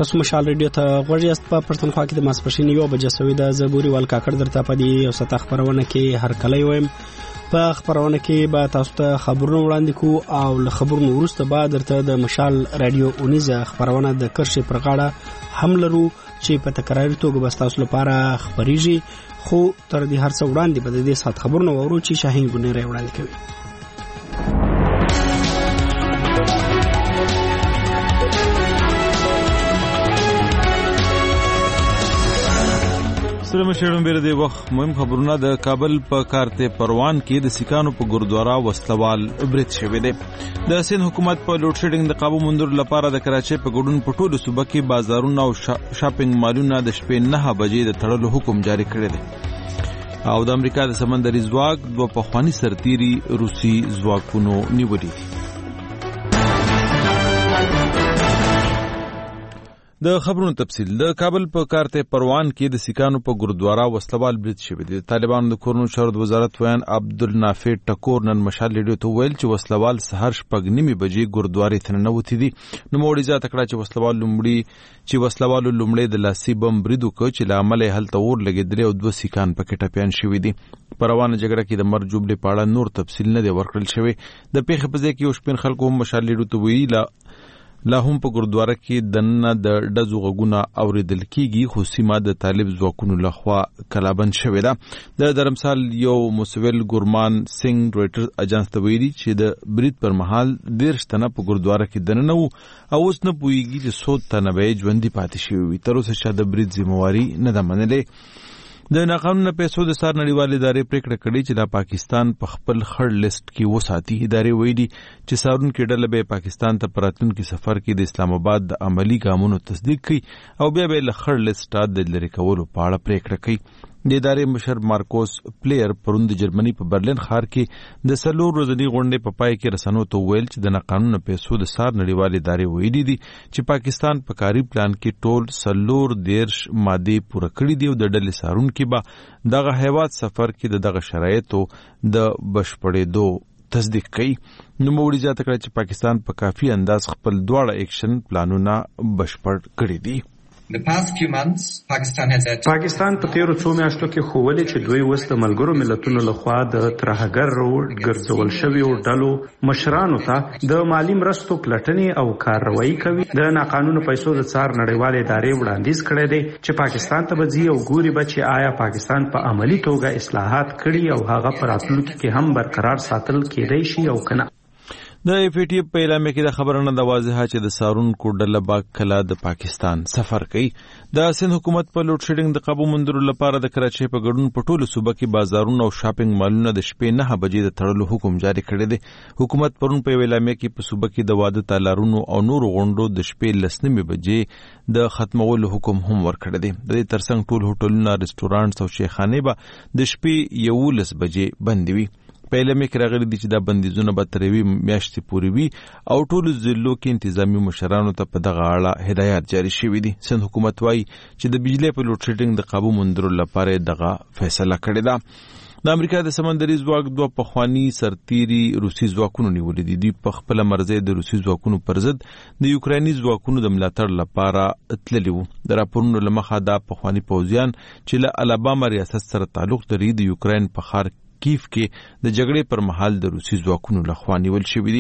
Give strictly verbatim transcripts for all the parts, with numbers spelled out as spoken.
تاسو مشال ریډیو ته غوږ یاست. په پښتونخوا کې د ماسپښین یو بجې سوي د زبوري ول کاکړ درته په دې یو ساعت خبرونه کې هر کله وایم. په خبرونه کې به تاسو ته خبرونه وړاندې کو او له خبرونو وروسته به درته د مشال رادیو اونیزه خبرونه د کرشي پر غاړه هم لرو چې په تکراري توګه به تاسو لپاره خبريږي. خو تر دې هر څه وړاندې به د دې ساعت خبرونه وورو چې شاهین ګونی وړاندې کوي. سره مشرم بیر دی وخت مهم خبرونه. د کابل په کارته پروان کې د سکانو په ګردوارا وسلوال برید شوی دی. د سند حکومت په لوډ شیډینګ د قابو مندور لپاره د کراچۍ په ګډون په ټولو صوبه کې بازارونه او شاپینګ مالونه د شپې نه بجې د تړلو حکم جاری کړی دی. او د امریکا د سمندري ځواک دوه پخوانی سرتیري روسي ځواکونو نیولي دي. د خبرونو تفصیل. د کابل په کارته پروان کې د سکانو په ګردوارا وسلوال برید شوی دی. طالبانو د کورنو چارو وزارت ویان عبدالنافع ټکور نن مشال ریډیو ته ویل چې وسلوال سحر شپږ نیمې بجې ګردوارې ته ننوتي دي. نو موړي ځا تکړه چې وسلوال لومړی چې وسلوالو لومړی د لاسي بم برید وکړ چې لامل یې هلته اور لګېدلی او دوه سکان پکې ټپیان شوي دي. په روانه جګړه کې د مرګ جوړې په اړه نور تفصیل نه دی ورکړل شوی. د پیښې په ځای کې یو شپین خلکو هم مشال ریډیو ته ویل لا هم په ګردواره کې دنه د ډزو غږونه اوریدل کیږي خو سیمه د طالب ځواکونو لخوا کلابند شوې ده. د درمسال یو مسول ګورمان سنگ رويټرز اجانس ته ویلي چې د برید پر مهال دیرش تنه په ګردواره کې دننه وو او اوس نه پوهیږي چې څو تنه به ژوندي پاتې شوي وي. تر اوسه چا د برید ذمہواري نه ده منلې. د ناقانونه پیسو د سار نړیوالې ادارې پریکړه کړې چې د پاکستان په خپل خړ لیست کې وساتي. ادارې ویلي چې سارونکو ډله به پاکستان ته پراتونکو سفر کې د اسلام آباد د عملی ګامونو تصدیق کړي او بیا به له خړ لیست د لری کولو په اړه پریکړه کوي. د ادارې مشر مارکوس پلیر پرون د جرمني په برلین ښار کې د سلور ورځني غونډې په پای کې رسنیو ته ویل چې د ناقانونه پیسو د سار نړیوالې ادارې ویلي دي چې پاکستان په کاري پلان کې ټول سلور دیرش ماده پوره کړې دي او د ډلې سارونکو به دغه هیواد سفر کې د دغه شرایطو د بشپړېدو تصدیق کوي. نو موړي ځا تکړه چې پاکستان په کافي انداز خپل دواړه اکشن پلانونه بشپړ کړي دي. پاکستان په تیرو څو میاشتو کې ښوولې چې دوی اوس د ملګرو ملتونو لخوا د ترهګرو ګرځول شویو ډلو مشرانو ته د مالی مرستو پلټنې او کارروایي کوي. د ناقانونه پیسو د څار نړیوالې ادارې وړاندیز کړی دی چې پاکستان ته به ځي او ګوري به چې آیا پاکستان په عملی توګه اصلاحات کړي او هغه په راتلونکي کې هم برقرار ساتل کېدای شي او کنه. د اف ای ټی په اعلامیه کې د خبرونه د واضحه چې د سارونکو ډله با کله د پاکستان سفر کوي. د سند حکومت په لوډ شیډینګ د قابو مندرو لپاره د کراچۍ په ګډون په ټولو صوبه کې بازارونه او شاپینګ مالونه د شپې نه بجې د تړلو حکم جاری کړی دی. حکومت پرون په اعلامیه کې په صوبه کې د واده تالارونو او نور غونډو د شپې لسنیمې بجې د ختمولو حکم هم ورکړی دی. د دې ترڅنګ ټول هوټلونه، ریسټورانټس او شیخانې به د شپې یولس بجې بند وي. په اعلامیه کې راغلي دي چې دا بندیزونه به تر یوې میاشتې پورې وي او ټولو ضلعو کې انتظامي مشرانو ته په دغه اړه هدایات جاری شوي دي. سند حکومت وایي چې د بجلی په لوډ شیډینګ د قابو موندلو لپاره دغه فیصله کړې ده. د امریکا د سمندري ځواک دوه پخوانی سرتیري روسي ځواکونو نیولي دي. دوی په خپله مرزۍ د روسي ځواکونو پر ضد د یوکرایني ځواکونو د ملاتړ لپاره تللي وو. د راپورونو له مخه دا پخوانی پوځیان چې له الاباما ریاست سره تعلق لري د یوکراین په ښار کیف کې د جګړې پر مهال د روسي ځواکونو لخوا نیول شوي دي.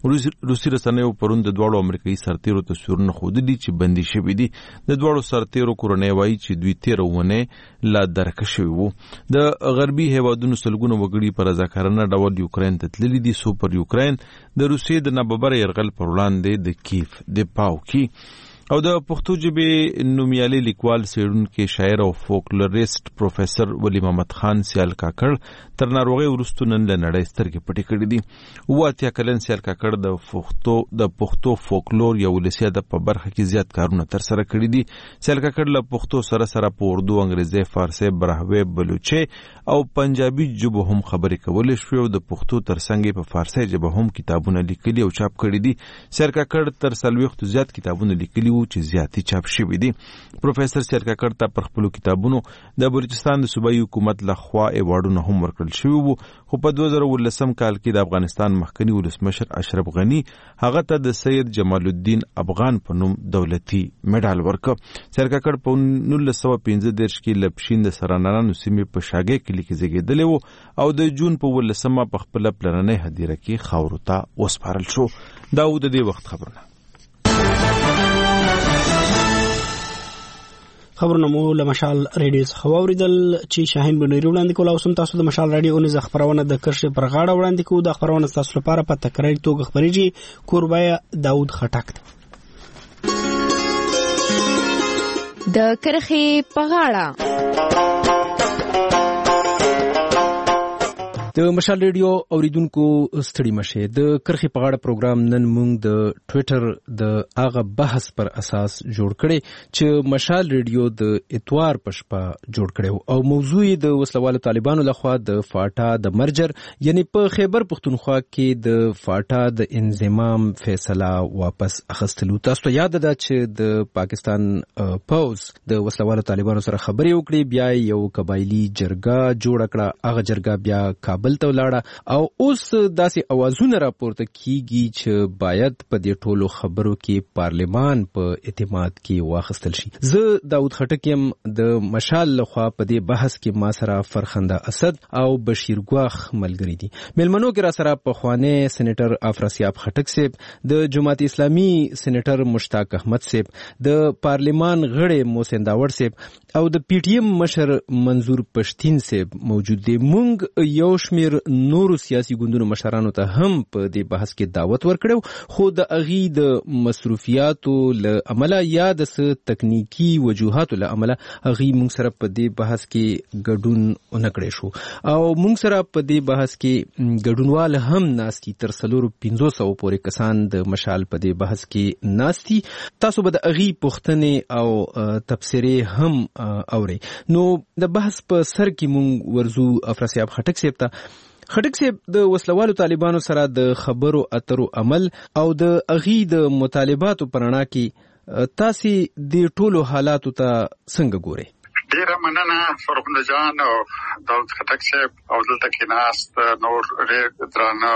روسي رسنیو پرون د دواړو امریکایي سرتیرو تصویرونه ښودلي چې بندي شوي دي. د دواړو سرتیرو کورنۍ وایي چې دوی تېره اونۍ لا درکه شوي وو. د غربي هیوادونو سلګونه وګړي په رضاکارانه ډول یوکراین ته تللي دي څو پر یوکراین د روسیې د ناببره یرغل پر وړاندې د کیف دفاع وکړي. او د پښتو ژبې نومیالي لیکوال، څېړونکی، شاعر او فولکلوریست پروفیسر ولی محمد خان سیال کاکړ تر ناروغۍ وروسته نن له نړۍ سترګې پټې کړې دي. اووه اتیا کلن سیال کاکړ د پښتو د پښتو فولکلور یا ولسي ادب په برخه کې زیات کارونه ترسره کړي دي. سیال کاکړ له پښتو سره سره په اردو، انګریزي، فارسي، براهوي، بلوچي او پنجابي ژبو هم خبرې کولې شوې او د پښتو ترڅنګ په فارسي ژبه هم کتابونه لیکلي او چاپ کړي دي. سیال کاکړ تر څلوېښتو زیات کتابونه لیکلي چې زیاتې چاپ شوي دي. پروفیسر سیر کاکړ ته پر خپلو کتابونو د بلوچستان د صوبایي حکومت لخوا ایوارډونه هم ورکړل شوي وو، خو په دوه زره ولسم کال کې د افغانستان مخکنی ولسمشر اشرف غني هغه ته د سید جمال الدین افغان په نوم دولتي میډال ورکړ. سیر کاکړ په نولس سوه پنځه دېرش کې له پښین د سرانارانو سیمې په شاګۍ کلي کې زیږېدلی و او د جون په ولسمه په خپله پلرنۍ هدیره کې خاورو ته وسپارل شو. دا و د دې وخت خبرونه. خبرونه مو له مشال ریډیو څخه واوریدل چې شاهین بنيري وړاندې کول او سم تاسو د مشال ریډیو نيز خبرونه د کرښې پر غاړه وړاندې کوو. د خبرونه تاسو لپاره په تکراري توګه خبريږي کوربه داوود خټک د کرښې په غاړه. د مشال ریډیو اوریدونکو ستړي مشه. د کرخي په غاړه پروګرام نن موږ د ټوئیټر د هغه بحث پر اساس جوړ کړي چې مشال ریډیو د اتوار په شپه جوړ کړي او موضوع د وسلوالو طالبانو لخوا د فاټا د مرجر یعنی په خیبر پختونخوا کې د فاټا د انضمام فیصله واپس اخیستلو. تاسو یاد ده چې د پاکستان پوز د وسلوالو طالبانو سره خبرې وکړي، بیا یو قبایلی جرګه جوړ کړه، هغه جرګه بیا کابل ته ولاړه او اوس داسې اوازونه راپورته کیږي چې باید په دې ټولو خبرو کې پارلمان په اعتماد کې واخیستل شي. زه داود خټک یم د مشال لخوا په دې بحث کې ما سره فرخنده اسد او بشیر ګواخ ملګری دي. ملمنو کې را سره پخوانی سېنیټر افراسیاب خټک صاحب، د جماعت اسلامي سېنیټر مشتاق احمد صاحب، د پارلمان غړي محسن داوړ صاحب او د پی ټی ایم مشر منظور پښتین صاحب موجود دي. مونږ یو شمیر نورو سیاسي ګوندونو مشرانو ته هم په دې بحث کې دعوت ورکړو، خو د اغي د مصروفیاتو له عمله یا د تکنیکی وجوهاتو له عمله اغي موږ سره په دې بحث کې ګډون ونکړې شو او موږ سره په دې بحث کې ګډونوال هم ناستي. تر څلور پنځوس سوه پورې کسان د مشال په دې بحث کې ناستي. تاسو به د اغي پوښتنې او تبصرې هم اوري. نو د بحث په سر کې موږ ورزو افراسیاب خټک صاحب ته. خټک صاحب، د وسلوالو طالبانو سره د خبرو اترو عمل او د اغي د مطالباتو پرانا کې تاسو د ټولو حالاتو ته څنګه ګورئ؟ ډیره مننه فرخنده جان او داود خټک صاحب او دلته کې ناست نور ډېر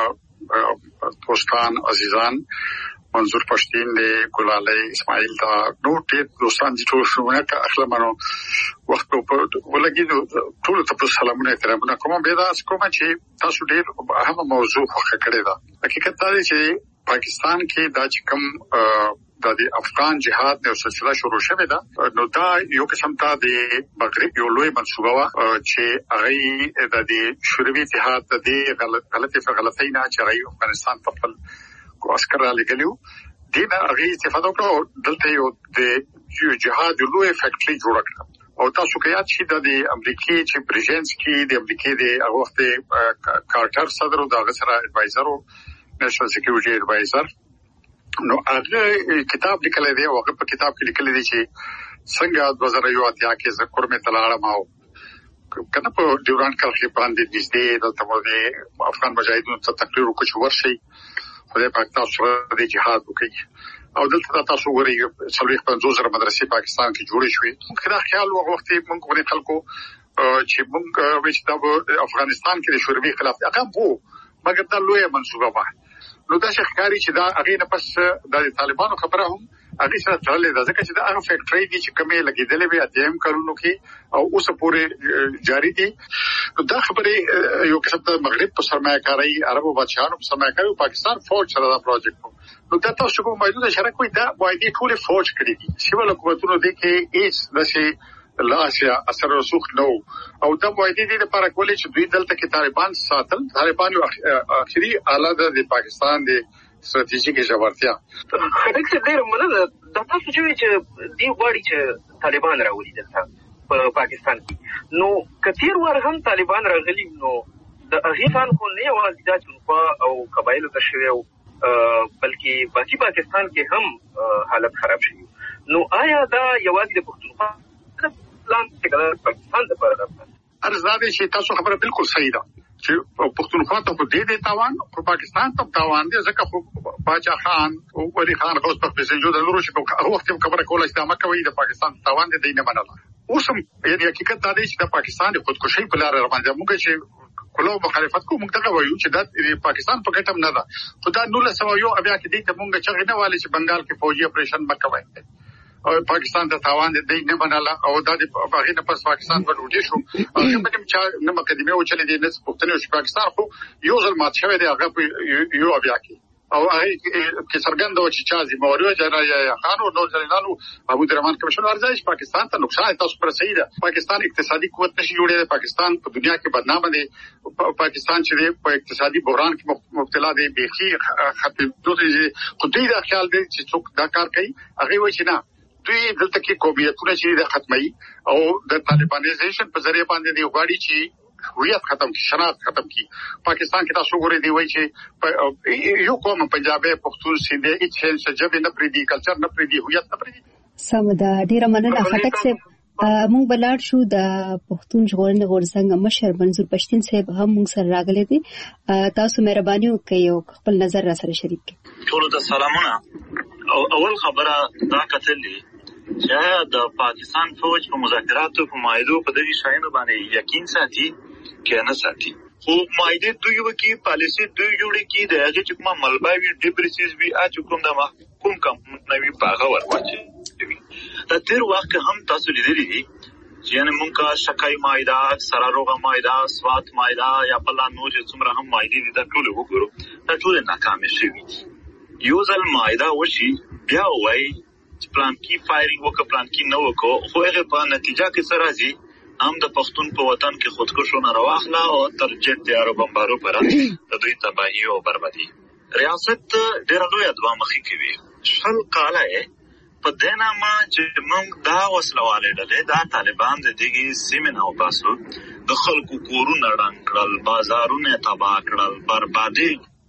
درانه دوستان عزیزان، منظور پښتین دی، ګلالۍ اسماعیل دا نور ډېر دوستان چې ټول شوونه که اخله منو وخت په ولګي ټول ته سلامونه احترامونه کوم. به دا کوم چې تاسو ډېر اهم موضوع خوښه کړې ده. حقیقت دا دی چې پاکستان کې دا چې کوم د افغان جهاد د سلسله شروع شوه ده، نو دا یو قسم ته د مغرب یو لوی منصوبه وا چې هغه د شوروي اتحاد د دې غلطي غلطۍ نه چې هغه افغانستان په خپل عسكر را لګلیو دینه هغه استفاده وکړو. دلته یو د جهاد لوی فیکټري جوړ کړ او تاسو کې یاد شي د امریکای چې پریزنس کې د امریکای د هغه وخت کارټر صدر او د هغه سره ایڈوایزر او نېشنل سکیورټي ایڈوایزر، نو هغه کتاب لیکل دی او هغه په کتاب کې لیکل دي چې څنګه دوه زره یو اتیا کې ذکر مې تلاړم او کنه په ډیورانډ کرښې باندې نږدې د تموده افغان مجاهدینو ته تقریر وکړ چې ورشي خدای پاک تاسو سره د جهاد وکړي او دلته تاسو وري څلويخ پنځوس زره مدرسې پاکستان کې جوړې شوې. کله خیال وغه وخت موږ غوړي خلکو چې موږ وچ د افغانستان کې د شوروي خلاف هغه وو، مګر دا لوی منصوبه وه. نو دا شخکاری چې دا هغه نه پس د طالبانو خبره هم هغه سره تړلې ده، ځکه چې دا هغه فیکټري دي چې کومه لګیدلې وي اتیم کارونو کې او اوس پورې جاری دي. دا خبره یو قسم د مغرب په سرمایه‌کاري، عربو بادشاہانو په سرمایه‌کاري، پاکستان فوج سره دا پروژیکټ نو دا تاسو کوم موجوده شرک وي دا وایي ټول فوج کړی دي. سیول حکومتونو دي کې هیڅ نشي لاسیا اثر رسوخ نو او دا وایي دي د لپاره کولې چې دوی دلته کې طالبان ساتل. طالبان یو اخري آله ده د پاکستان د ستراتیژیکي ژورتیا. خټک څه ډېر مننه. دا تاسو چې دی غواړي چې طالبان راولي دلته په پاکستان کې، نو کثیر ور هم طالبان راغلي، نو د افغان خو نه یوازې د جنوب او قبایلو ته شوی بلکې باقي پاکستان کې هم حالت خراب شي. نو آیا دا یوازې د پښتونخوا پلان څنګه پاکستان لپاره ده؟ ارزاده چې تاسو خبره بالکل صحیح ده چې پښتونخوا ته په دې دې تاوان په پاکستان ته تاوان دي ځکه خو باچا خان او ولی خان اوس په پسنجو د نورو چې په وخت کې خبره کوله چې ما کوي د پاکستان تاوان دي نه منله. اوس هم یعنی حقیقت دا دی چې د پاکستان د خودکشي په لار روان دي. موږ چې کله مخالفت کوو موږ ته وایو چې د پاکستان په ګټم نه ده. خدای نو له سوایو بیا کې دې ته موږ چې نه والي چې بنگال کې فوجي اپریشن وکوي او پاکستان ته تاوان دي نه منله او د هغه نه پس پاکستان په ډوډۍ شو. هغه په چې نه مقدمه و چلې دي نه پښتنو چې پاکستان خو یو ځل مات شوی دی هغه یو بیا کې او هغه کې څرګند و چې چا زی موريو جنا خانو نو ځلانو ابو درمان کمشن ورځي پاکستان ته نقصان تاسو پر صحیح ده. پاکستان اقتصادي قوت نشي جوړېږي. پاکستان په دنیا کې بدنام دي. پاکستان چې په اقتصادي بحران کې مبتلا دی بيخي ختم دوی خدای دا خیال دی چې څوک دا کار کوي هغه وایي چې نه دوی دلته کې قومیتونه چې د ختمي او د طالبانیزیشن په ذریعہ باندې دی غواړي چې هویت ختم کی شناخت ختم کی. پاکستان کې تاسو ګورئ دی وایي چې یو قوم پنجابي پښتون سیندي هیڅ څه جبه نه پریدي کلچر نه پریدي هویت نه پریدي. سمدا ډیره مننه خټک صاحب. موږ بلار شو د پښتون ژغورنې غورځنګ مشر منظور پښتين صاحب هم موږ سره راغلي دي. تاسو مهرباني وکړئ او خپل نظر را سره شریک کړئ. ټول ته سلامونه. اول خبره دا کتلې چې د پاکستان فوج په مذاکراتو په معاهدو په دغه شایانو باندې یقین ساتي کې نه ساتي. خو معاهده دوی وکي پالیسي دوی جوړي کی د هغه چې کومه ملباوي ډیبریسیز وی اچ کوم د محکوم کم نوي باغ ورواچي. دا تیر وخت هم تاسو لیدلی دي چې یعنی مونږه شکای معاهده سراروغه معاهده سوات معاهده یا بل نور چې څومره هم معاهده دي دا ټول وګورو دا ټول ناکام شوي. یو ځل معاهده وشي بیا وای پلان کې فایرینګ وکړه پلان کې نو وکړو خو هغه په نتیجه کې سره راځي هم د پښتون په وطن کې خودکشونه راوخلا او تر جټ تیارو بمبارو پر د دوی تباہي او بربادي. ریاست ډېر لوی ادوا مخې کوي. شل کاله په دنه ما چې موږ دا وسلواله ډلې دا طالبان د دغه سیمه او باسو د خلکو کورونه ړنګ کړل بازارونه تباہ کړل بربادي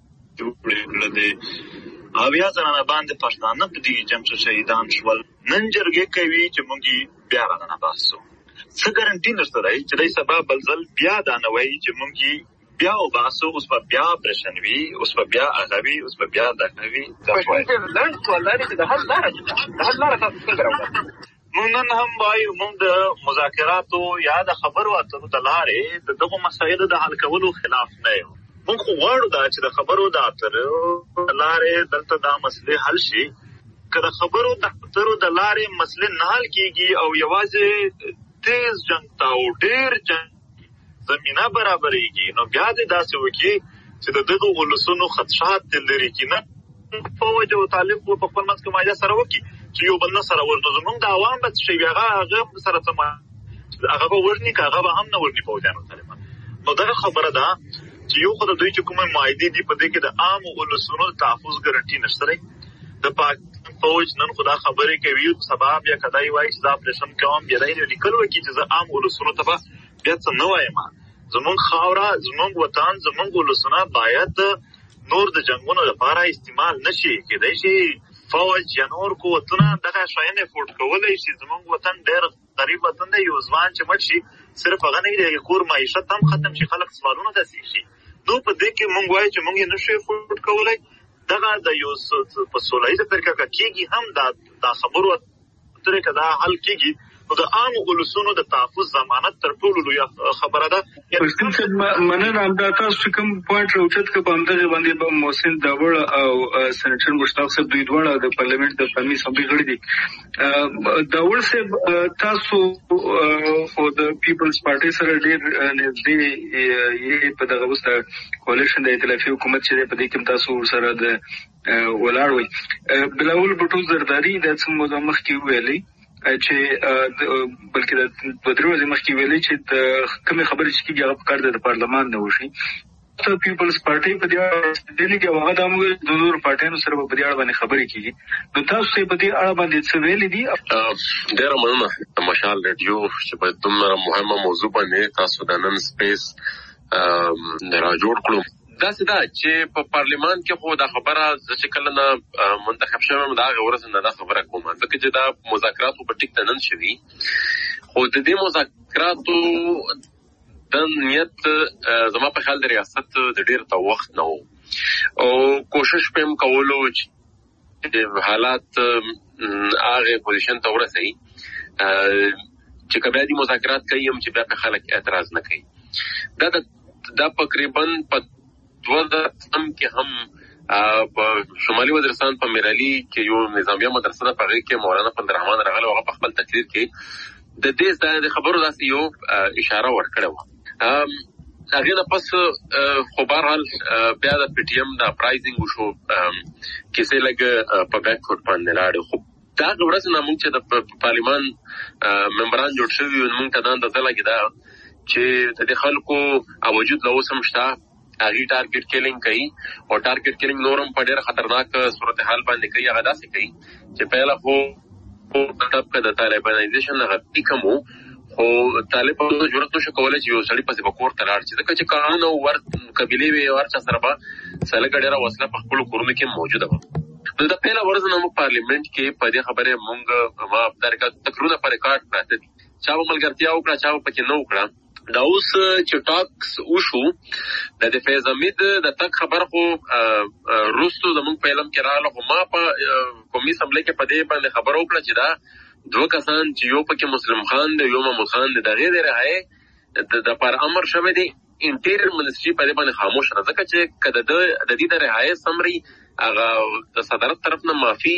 جوړ کړل او بیا ځنه باندې پښتانه په دې جمع شهیدان شول. نن جرګه کوي چې موږ بیا راغنه باسو څه ګارانټي نشته راځي چې دای سبب بلځل بیا دا نه وایي چې موږ بیا او باسو اوس په بیا پرشنوي اوس په بیا اغوي اوس په بیا دغوي دا وایي لاند ولري چې د حل لار د حل لار تاسو څنګه راوړل. موږ نن هم وایو موږ د مذاکراتو یا د خبرو اترو د لارې د دغه مسایلو د حل کولو خلاف نه یو. موږ خو غواړو دا چې د خبرو د اترو د لارې دلته دا مسلې حل شي. که د خبرو د اترو د لارې مسلې نه حل کیږي او یوازې تیز جنگ تا او ډیر جنگ زمينه برابرېږي نو بیا دې داسې وکړي چې د دغه ولسونو خدشات لري کې نه فوج او طالب په خپل منځ کې ماجا سره وکړي چې یو بل نه سره ورته زمونږ د عوام به شي هغه هغه سره سم هغه به ورني هغه به هم نه ورني فوجانو طالبان. نو دا خبره ده چې یو خدای دوی چې کومه معاهده دي په دې کې د عام ولسونو تحفظ ګارانټي نشته. د پاک فوج نن خدا خبرې کوي سبب یا کداي وایي چې دا پرشن کوم بیا نه لیکل وکړي چې عام ولسونو ته بیا څه نه وایم. زمونږ خاوره زمونږ وطن زمونږ ولسونه باید نور د جنگونو لپاره استعمال نشي کېدای شي فوج یا نور قوتونه دغه شاینه فورټ کولای شي. زمونږ وطن ډېر غریب وطن دی یو ځوان چې مړ شي صرف هغه نه دی کور معیشت هم ختم شي خلک سوالونه داسې شي. نو په دې کې مونږ وایو چې مونږ نشو فورټ کولای دغه د یو په سولایزه طریقه کېږي هم دا د خبرو طریقه دا حل کېږي. نو د عام ولسونو د تحفظ ضمانت تر ټولو لوی خبره ده. پښتون څخه مننه همدا تاسو کوم پوینټ راوچت کې په همدغه باندې به محسن داوړ او سېنیټر مشتاق صاحب دوی دواړه د پارلیمنت د قومي اسمبلی غړي دي. داوړ صاحب تاسو او د پیپلز پارټي سره ډېر نږدې یې په دغه وسته کولیشن د ائتلافي حکومت چې په دې کې تاسو سره د ولاړ وي. بلاول بټو زرداری د څه مخ کې ویلي چې بلکې د بدرو ورځې مخکې ویلي چې د کومې خبرې چې کېږي هغه په کار د پارلمان نه وشي. ته پیپلز پارټي په دې اړه کې هغه د موږ د نورو پارټیانو سره په دې اړه باندې خبرې کېږي. نو تاسو په دې اړه باندې څه ویلي دي؟ ډېره مننه مشال رادیو چې په دومره مهمه موضوع باندې تاسو د نن سپیس را جوړ کړو. دا څه ده چې په پارلیمان کې خو دا خبره چې کله نه منتخب شوم دا غوړس نه دا خبره کوم ځکه چې دا مذاکرات په ټیک ته نن شوي خو د دې مذاکراتو د نیت زما په خیال د ریاست د ډیر ته وخت نه وو او کوشش پم کولو چې حالات هغه پوزیشن ته ورسي چې کبه دي مذاکرات کوي هم چې بیا په خلک اعتراض نه کوي. دا دا تقریبا په دوه سم کې هم په شمالي وزیرستان په میرالي کې یو نظامیه مدرسه ده، په هغه کې مولانا فندرحمان راغله او هغه په خپل تقریر کې د دې د خبرو داسې یو اشاره ورکړه و. هغه نه پس خو بهرحال بیا د پی ټی ایم د اپرایزینګ وشو کیسه لګ په بیک فوټ باندې لاړ. خو دا ورځ نه موږ چې د پارلیمان ممبران جوړ شوي یو موږ ته دا اندازه لګي دا چې د خلکو اوجود له اوسم شته هغه ټارګټ کیلینګ کوي او ټارګټ کیلینګ نورم په ډېر خطرناک صورتحال باندې کوي. هغه داسې کوي چې پهلا خو په طبقه د طالبانایزیشن هغه کمو خو طالبانو جوړت نشو کولای چې یو سړی پسې بکور ته لاړ شي ځکه چې قانون او ور قبيله وي ورچا سره به سره ګډه وسله په خپل کورونو کې موجوده و. نو دا پهلا ورځ نو پارلیمنت کې په دې خبره مونږ ما درکا تقریبا پر ریکارډ پراته دي چا ملګرتیا وکړه چا پکې نو وکړه. دا اوس چې ټاکس وشو د فیض حمید د تک خبر خو روستو زموږ په علم کې رااله خو ما په قومي اسمبلی کې په دې باندې خبر وکړه چې دا دوه کسان چې یو پکې مسلم خان دی یو محمود خان دی دغه دی راهي د پر امر شوه دی انټیریر منسټری په دې باندې خاموش راځه چې کده د دې د رهایی سمري هغه د صدارت طرف نه معافي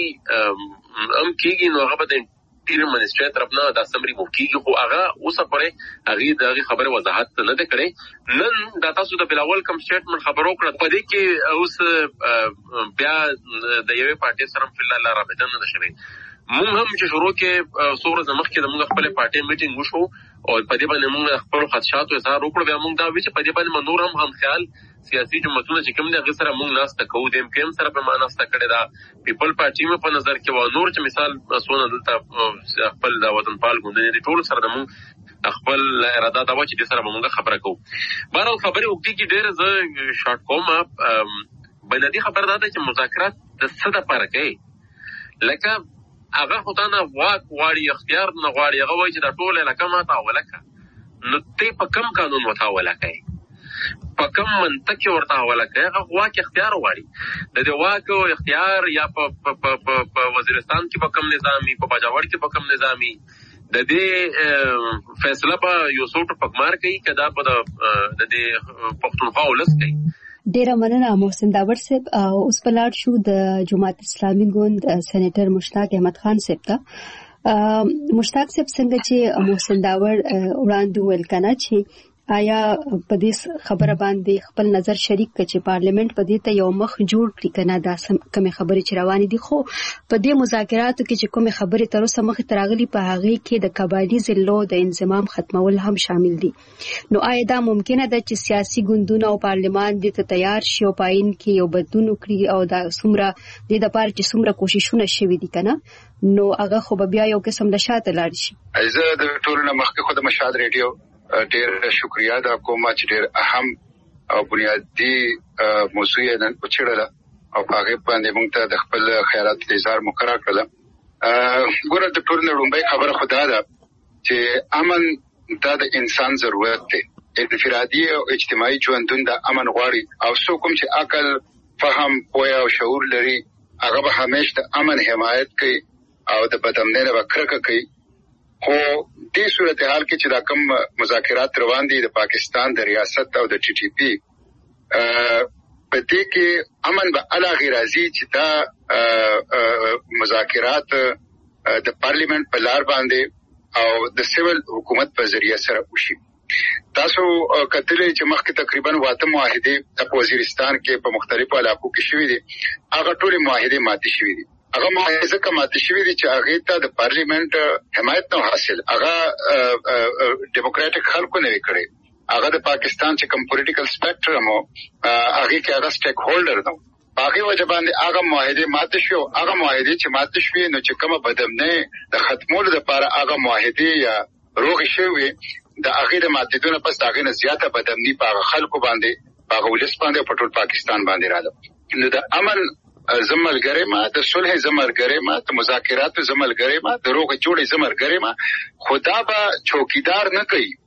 ام کیږي نو هغه به انټیریر منسټری طرف نه د سمري مو کیږي خو هغه اوسه پرې هغه دغه خبره وضاحت نه ده کړې. نن د تاسو د بلاول کم سټیټمنټ خبرو کړه په دې کې اوس بیا د یوې پارټي سره په الله رابطه نه شوي. مونږ هم چې شروع کې څوره زمخ کې د موږ خپل پارټي میټینګ وشو او په دې باندې موږ خپل خدشات اظهار وکړو بیا موږ دا وی چې په دې باندې نور هم هم خیال سیاسي جماعتونه چې کوم دغه سره موږ ناسته کوو د ام پی ام سره په معنا ناسته کړی دا پیپل پارټي مې په نظر کې و نور چې مثال سونه دلته خپل د وطن پال غونډې ټول سره د موږ خپل اراده دا و چې د سره موږ خبره کوو. بهر خبره وکړي کې ډېر ز شارټ کوم بلدي خبر دا ده چې مذاکرات د څه د پاره کوي لکه هغه خدانه واک واړی اختیار نه غواړي هغه وایي چې دا ټول علاقه ما ته ولکه نو ته په کم قانون وتا ولکه په کم منطق ورته ولکه هغه واک اختیار غواړي د دې واک او اختیار یا په په وزیرستان کې په کم نظامی په باجوړ کې په کم نظامی د دې فیصله په یو څوټ پکمار کوي کدا په د دې پښتونخوا ولس کوي. ډیره مننه محسن داور صاحب. اوس په لاړ شو د جماعت اسلامي ګوند سېنیټر مشتاق احمد خان صاحب ته. مشتاق صاحب څنګه چې محسن داور وړاندې ویل کنه چې آیا په دې خبره باندې خپل نظر شریک کړي چې پارلیمنت په دې ته یو مخ جوړ کړي کنه دا کومه خبرې چې روانې دي خو په دې مذاکراتو کې چې کومه خبرې تر اوسه مخ تراغلي په هغه کې د قبایلی ضلعو د انضمام ختمول هم شامل دي. نو آیا دا ممکنه ده چې سیاسي ګوندونه او پارلیمان دې ته تیار شي او پاین کې یو بدلون وکړي او دا څومره د لپاره چې څومره کوششونه شوي دي کنه نو هغه خو بیا یو قسم د شاته لاړ شي. ایزه د ټولنه مخکې خو د مشهد ریډیو ډېر شکریا دا کوم چې ډېر اهم او بنیادی موضوع نن پچړه او هغه باندې موږ ته د خپل خیالات اظهار مقرره کړل. ګوره د ټولنې لومړی خبره خدا ده چې امن دا د انسان ضرورت دی. انفرادي او اجتماعي ژوندون د امن غواړي او څوک چې عقل فهم پوهه او شعور لري هغه به همیشه د امن حمایت کوي او د بدامنۍ نه کرکه کوي. خو دې صورتحال کې چې دا کوم مذاکرات روان دي د پاکستان د ریاست او د ټي ټي پی په دې کې امن به علاوه راځي چې دا مذاکرات د پارلیمنت په لار باندې او د سیول حکومت په ذریعہ سره وشي. تاسو کتلې چې مخکې تقریبا واته معاهده په وزیرستان کې په مختلفو علاقو کې شوې دي هغه ټول معاهده ماتې شوې دي. هغه معاهده کماته شوې دي چې هغه ته د پارلیمنت حمایت نه حاصل هغه ډیموکراټک خلکو نه وکړي هغه د پاکستان چې کوم پولیټیکل سپیکټرم هغه کې هغه سټیک هولډر نو هغه وجه باندې هغه معاهده ماته شو هغه معاهده چې ماته شوې نو چې کومه بدمنه د ختمولو لپاره هغه معاهده یا روغ شوی د هغه د ماتیدونه پس هغه نه زیاته بدمنی په خلکو باندې په ولس باندې په ټول پاکستان باندې راځي. نو د امن زملګری ما د صلح زملګری ما د مذاکرات زملګری ما د روغ جوړې زملګری ما خدا به چوکیدار نه کوي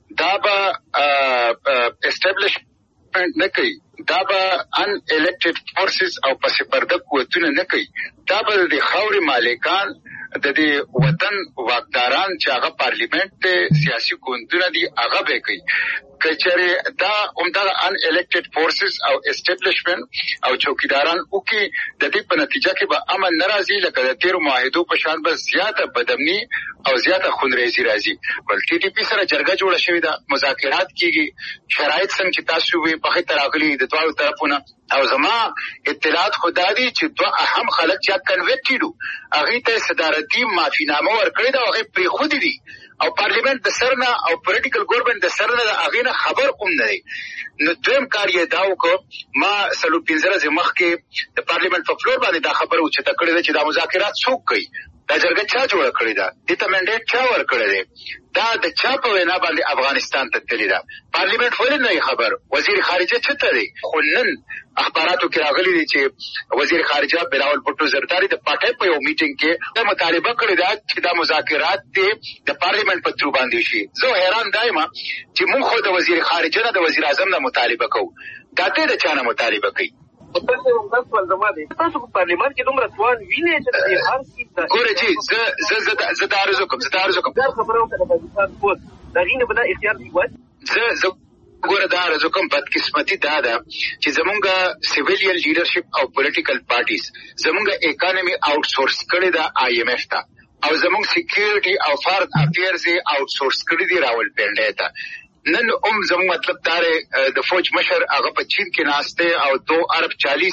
دا به اسټابلیش نه کوي، دا به ان الیکټډ فورسز او پس پرده قوتونه نه کوي، دا به د خاورې مالکان د دې وطن واکداران چې هغه پارلیمنت ته سیاسي ګوندونه دي هغه به کوي. کچره دا عمدہ ان الیکټډ فورسز او اسټابلیشمنت او چوکیداران او کې د دې په نتیجه کې به امن ناراضي لکه د تیر معاهدو په شان به زیاته بدامني او زیاته خونریزي راځي. ول ټي ټي پی سره جرګه جوړه شوې ده، مذاکرات کیږي، شرایط څنګه چې تاسو وي په خې تراغلي د دوه طرفونو او زما اطلاعات خدا دي چې دوه اهم خلک چې کنویکټډ هغه ته صدارتي معافینامه ورکړی دا هغه پری خو دي او پارلیمنت د سرنا او پولیټیکل ګورنمنت د سرنا د هغه نه خبر کوم نه دی. نو دویم کار یې دا وکړ، ما سلو پنځه ورځې مخکې د پارلیمنت په فلور باندې دا خبره اوچته کړې ده چې دا مذاکرات څوک کوي، دا جرګه چا جوړه کړې ده، دې ته منډیټ چا ورکړی دی، دا د چا په وینا باندې افغانستان ته تللی ده. پارلیمنت ولې نه خبر؟ وزیر خارجه چته دی؟ خو نن اخباراتو کې راغلي دي چې وزیر خارجه بلاول بھټو زرداری د پټه په یو میټینګ کې دا مطالبه کړې ده چې دا مذاکرات دې د پارلیمنت په تر باندې شي. زه حیران دایم چې موږ خو د وزیر خارجه نه د وزیر اعظم نه مطالبه کوو، دا ته د چا نه مطالبه کوي؟ تاسو په پارلیمنت کې دومره ځوان وینئ چې د هر څه ګوره جی زه زه زه دا عرض کوم زه دا عرض کوم دا خبره وکړه دا غینه بنا اختیار دی وای زه زه ګوره دا عرض کوم بدقسمتي دا ده چې زمونږ سیویلین لیډرشپ او پولیټیکل پارټیز زمونږ اکانومي آوټ سورس کړی دا آی ایم ایف ته او زمونږ سکیورټي او فارن افیرز یې آوټ سورس کړی دی راول پنډه ته. نن هم زموږ مطلب دا دی د فوج مشر هغه په چین کې ناسته او دو ارب چالیس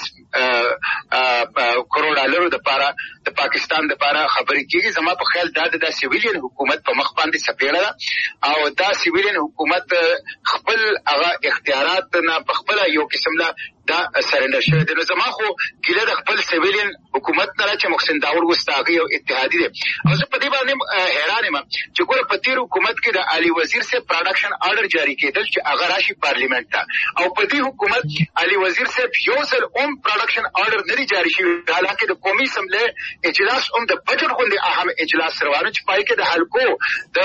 کروڑ ډالرو د پاره د پاکستان د پاره خبرې کیږي. زما په خیال دا د سیویلین حکومت په مخ باندې سپېړه او دا سیویلین حکومت خپل هغه اختیارات نه په خپل یو قسم لا دا سرندر شوی دی. نو زما خو ګیله د خپل سیویلین حکومت نه چې محسن داور ګستاغي او اتحادی دی. او زه په دې باندې حیران یم چې ګوره په تیر حکومت کې د علي وزیر سے پروډکشن آرډر جاری کېدل چې هغه راشي پارلیمنت ته او په دې حکومت علي وزیر صاحب یو ځل هم پروډکشن آرډر نه جاری شوی، حالانکه د قومي اسمبلی اجلاس هم د بجټ غونډې اهم اجلاس روانه چې پای کې د حلقو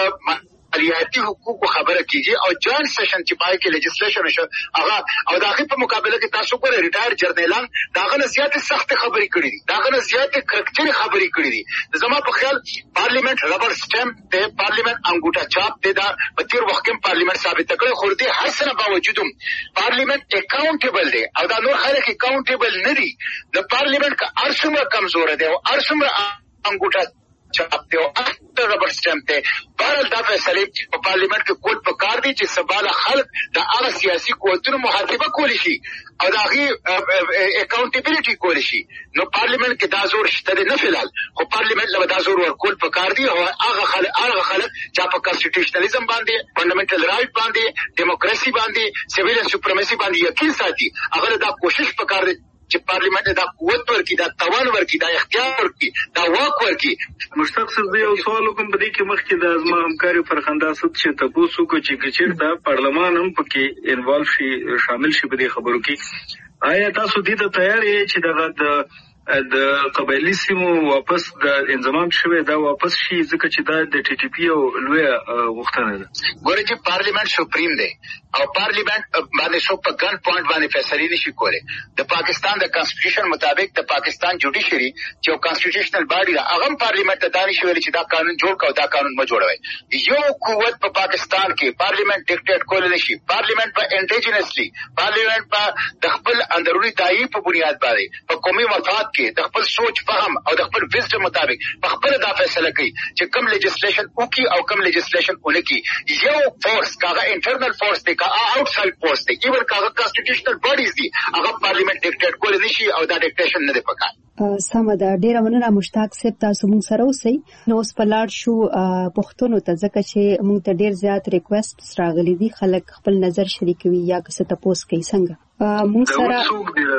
د مالیاتي حقوقو خبره کیږي او جوائنٹ سیشن چې پای کې لیجسلیشن شو هغه او د هغه په مقابله کې تاسو ګورئ ریټایر جرنیلان داغه نه زیاتې سخت خبرې کړې دي، داغه نه زیاتې کرکټري خبرې کړې دي. زما په خیال پارلیمنت ربر سټمپ ته پارلیمنت انګوټا چاپ ته دا په تیر وخت کې پارلیمنت ثابت کړي، خو دې هر څه نه باوجود پارلیمنت اکاونټیبل دی او دا نور خلک اکاونټیبل نه دي. د پارلیمنت کا ارسمه کمزور دی او ارسمه انګوټا چاپ دی او ربر سټمپ ته بهرحال دا فیصلې په پارلیمنت کې کول پکار دي چې سباله خلک د هغه سیاسي قوتونو محاسبه کولی شي او د هغې اکاونټیبلټي کولی شي. نو پارلیمنت کې دا زور شته نه فلحال، خو پارلیمنت له دا زور ورکول پکار دي او هغه خلک هغه خلک چې په کانسټیټیوشنالیزم باندې، فنډامنټل رائټ باندې، دیموکراسي باندې، سیویلین سوپریمسي باندې یقین ساتي، هغه دا کوشش پکار دي چې پارلیمنت دا قوت ورکړي، دا توان ورکړي، دا اختیار ورکړي، دا واک ورکړي. مشتاق صاحب یو سوال کوم په دې کې مخکې د ازما همکاري فرخنده اسد چې تاسو کو چې کچیر دا پارلمان هم پکې انوالو شي شامل شي په دې خبرو کې، آیا تاسو دې ته تیار یې چې دغه د د قبایلی سیمو واپس د انضمام شوی دا واپس شي ځکه چې دا د ټي ټي پی او لوی غوښتنه ده؟ ګورئ چې پارلیمنت سپریم دی او پارلیمنت باندې څوک په ګن پوینټ باندې فیصلې نشي کولی. د پاکستان د کانسټیټیوشن مطابق د پاکستان جوډیشري چې یو کانسټیټیوشنل باډي ده هغه پارلیمنت ته دا نشي ویلی چې دا قانون جوړ کړه او دا قانون مه جوړوئ. یو قوت په پاکستان کې پارلیمنت ډیکټیټ کولی نشي. پارلیمنت په انډیجنسلی پارلیمنت په د خپل اندروني دایې په بنیاد باندې په قومي مفاد کې د خپل سوچ فهم او د خپل وزډم مطابق په خپل دا فیصله کوي چې کوم لیجسلیشن وکي او کوم لیجسلیشن ونکي. یو فورس کاغه انټرنل فورس دی کا آوټساید فورس دی، ایون کاغه کانسټیټیوشنل باډیز دی، هغه پارلیمنت ډیکټیټ کولی نشي او دا ډیکټیشن نه دی پکار. سمه ده، ډیره مننه مشتاق صاحب، تاسو موږ سره اوسئ. نو اوس په لاړ شو پښتنو ته ځکه چې موږ ته ډیر زیات ریکوېسټ راغلي دي، خلک خپل نظر شریکوي یا څه تاسو کوي څنګه موږ سره څوک دی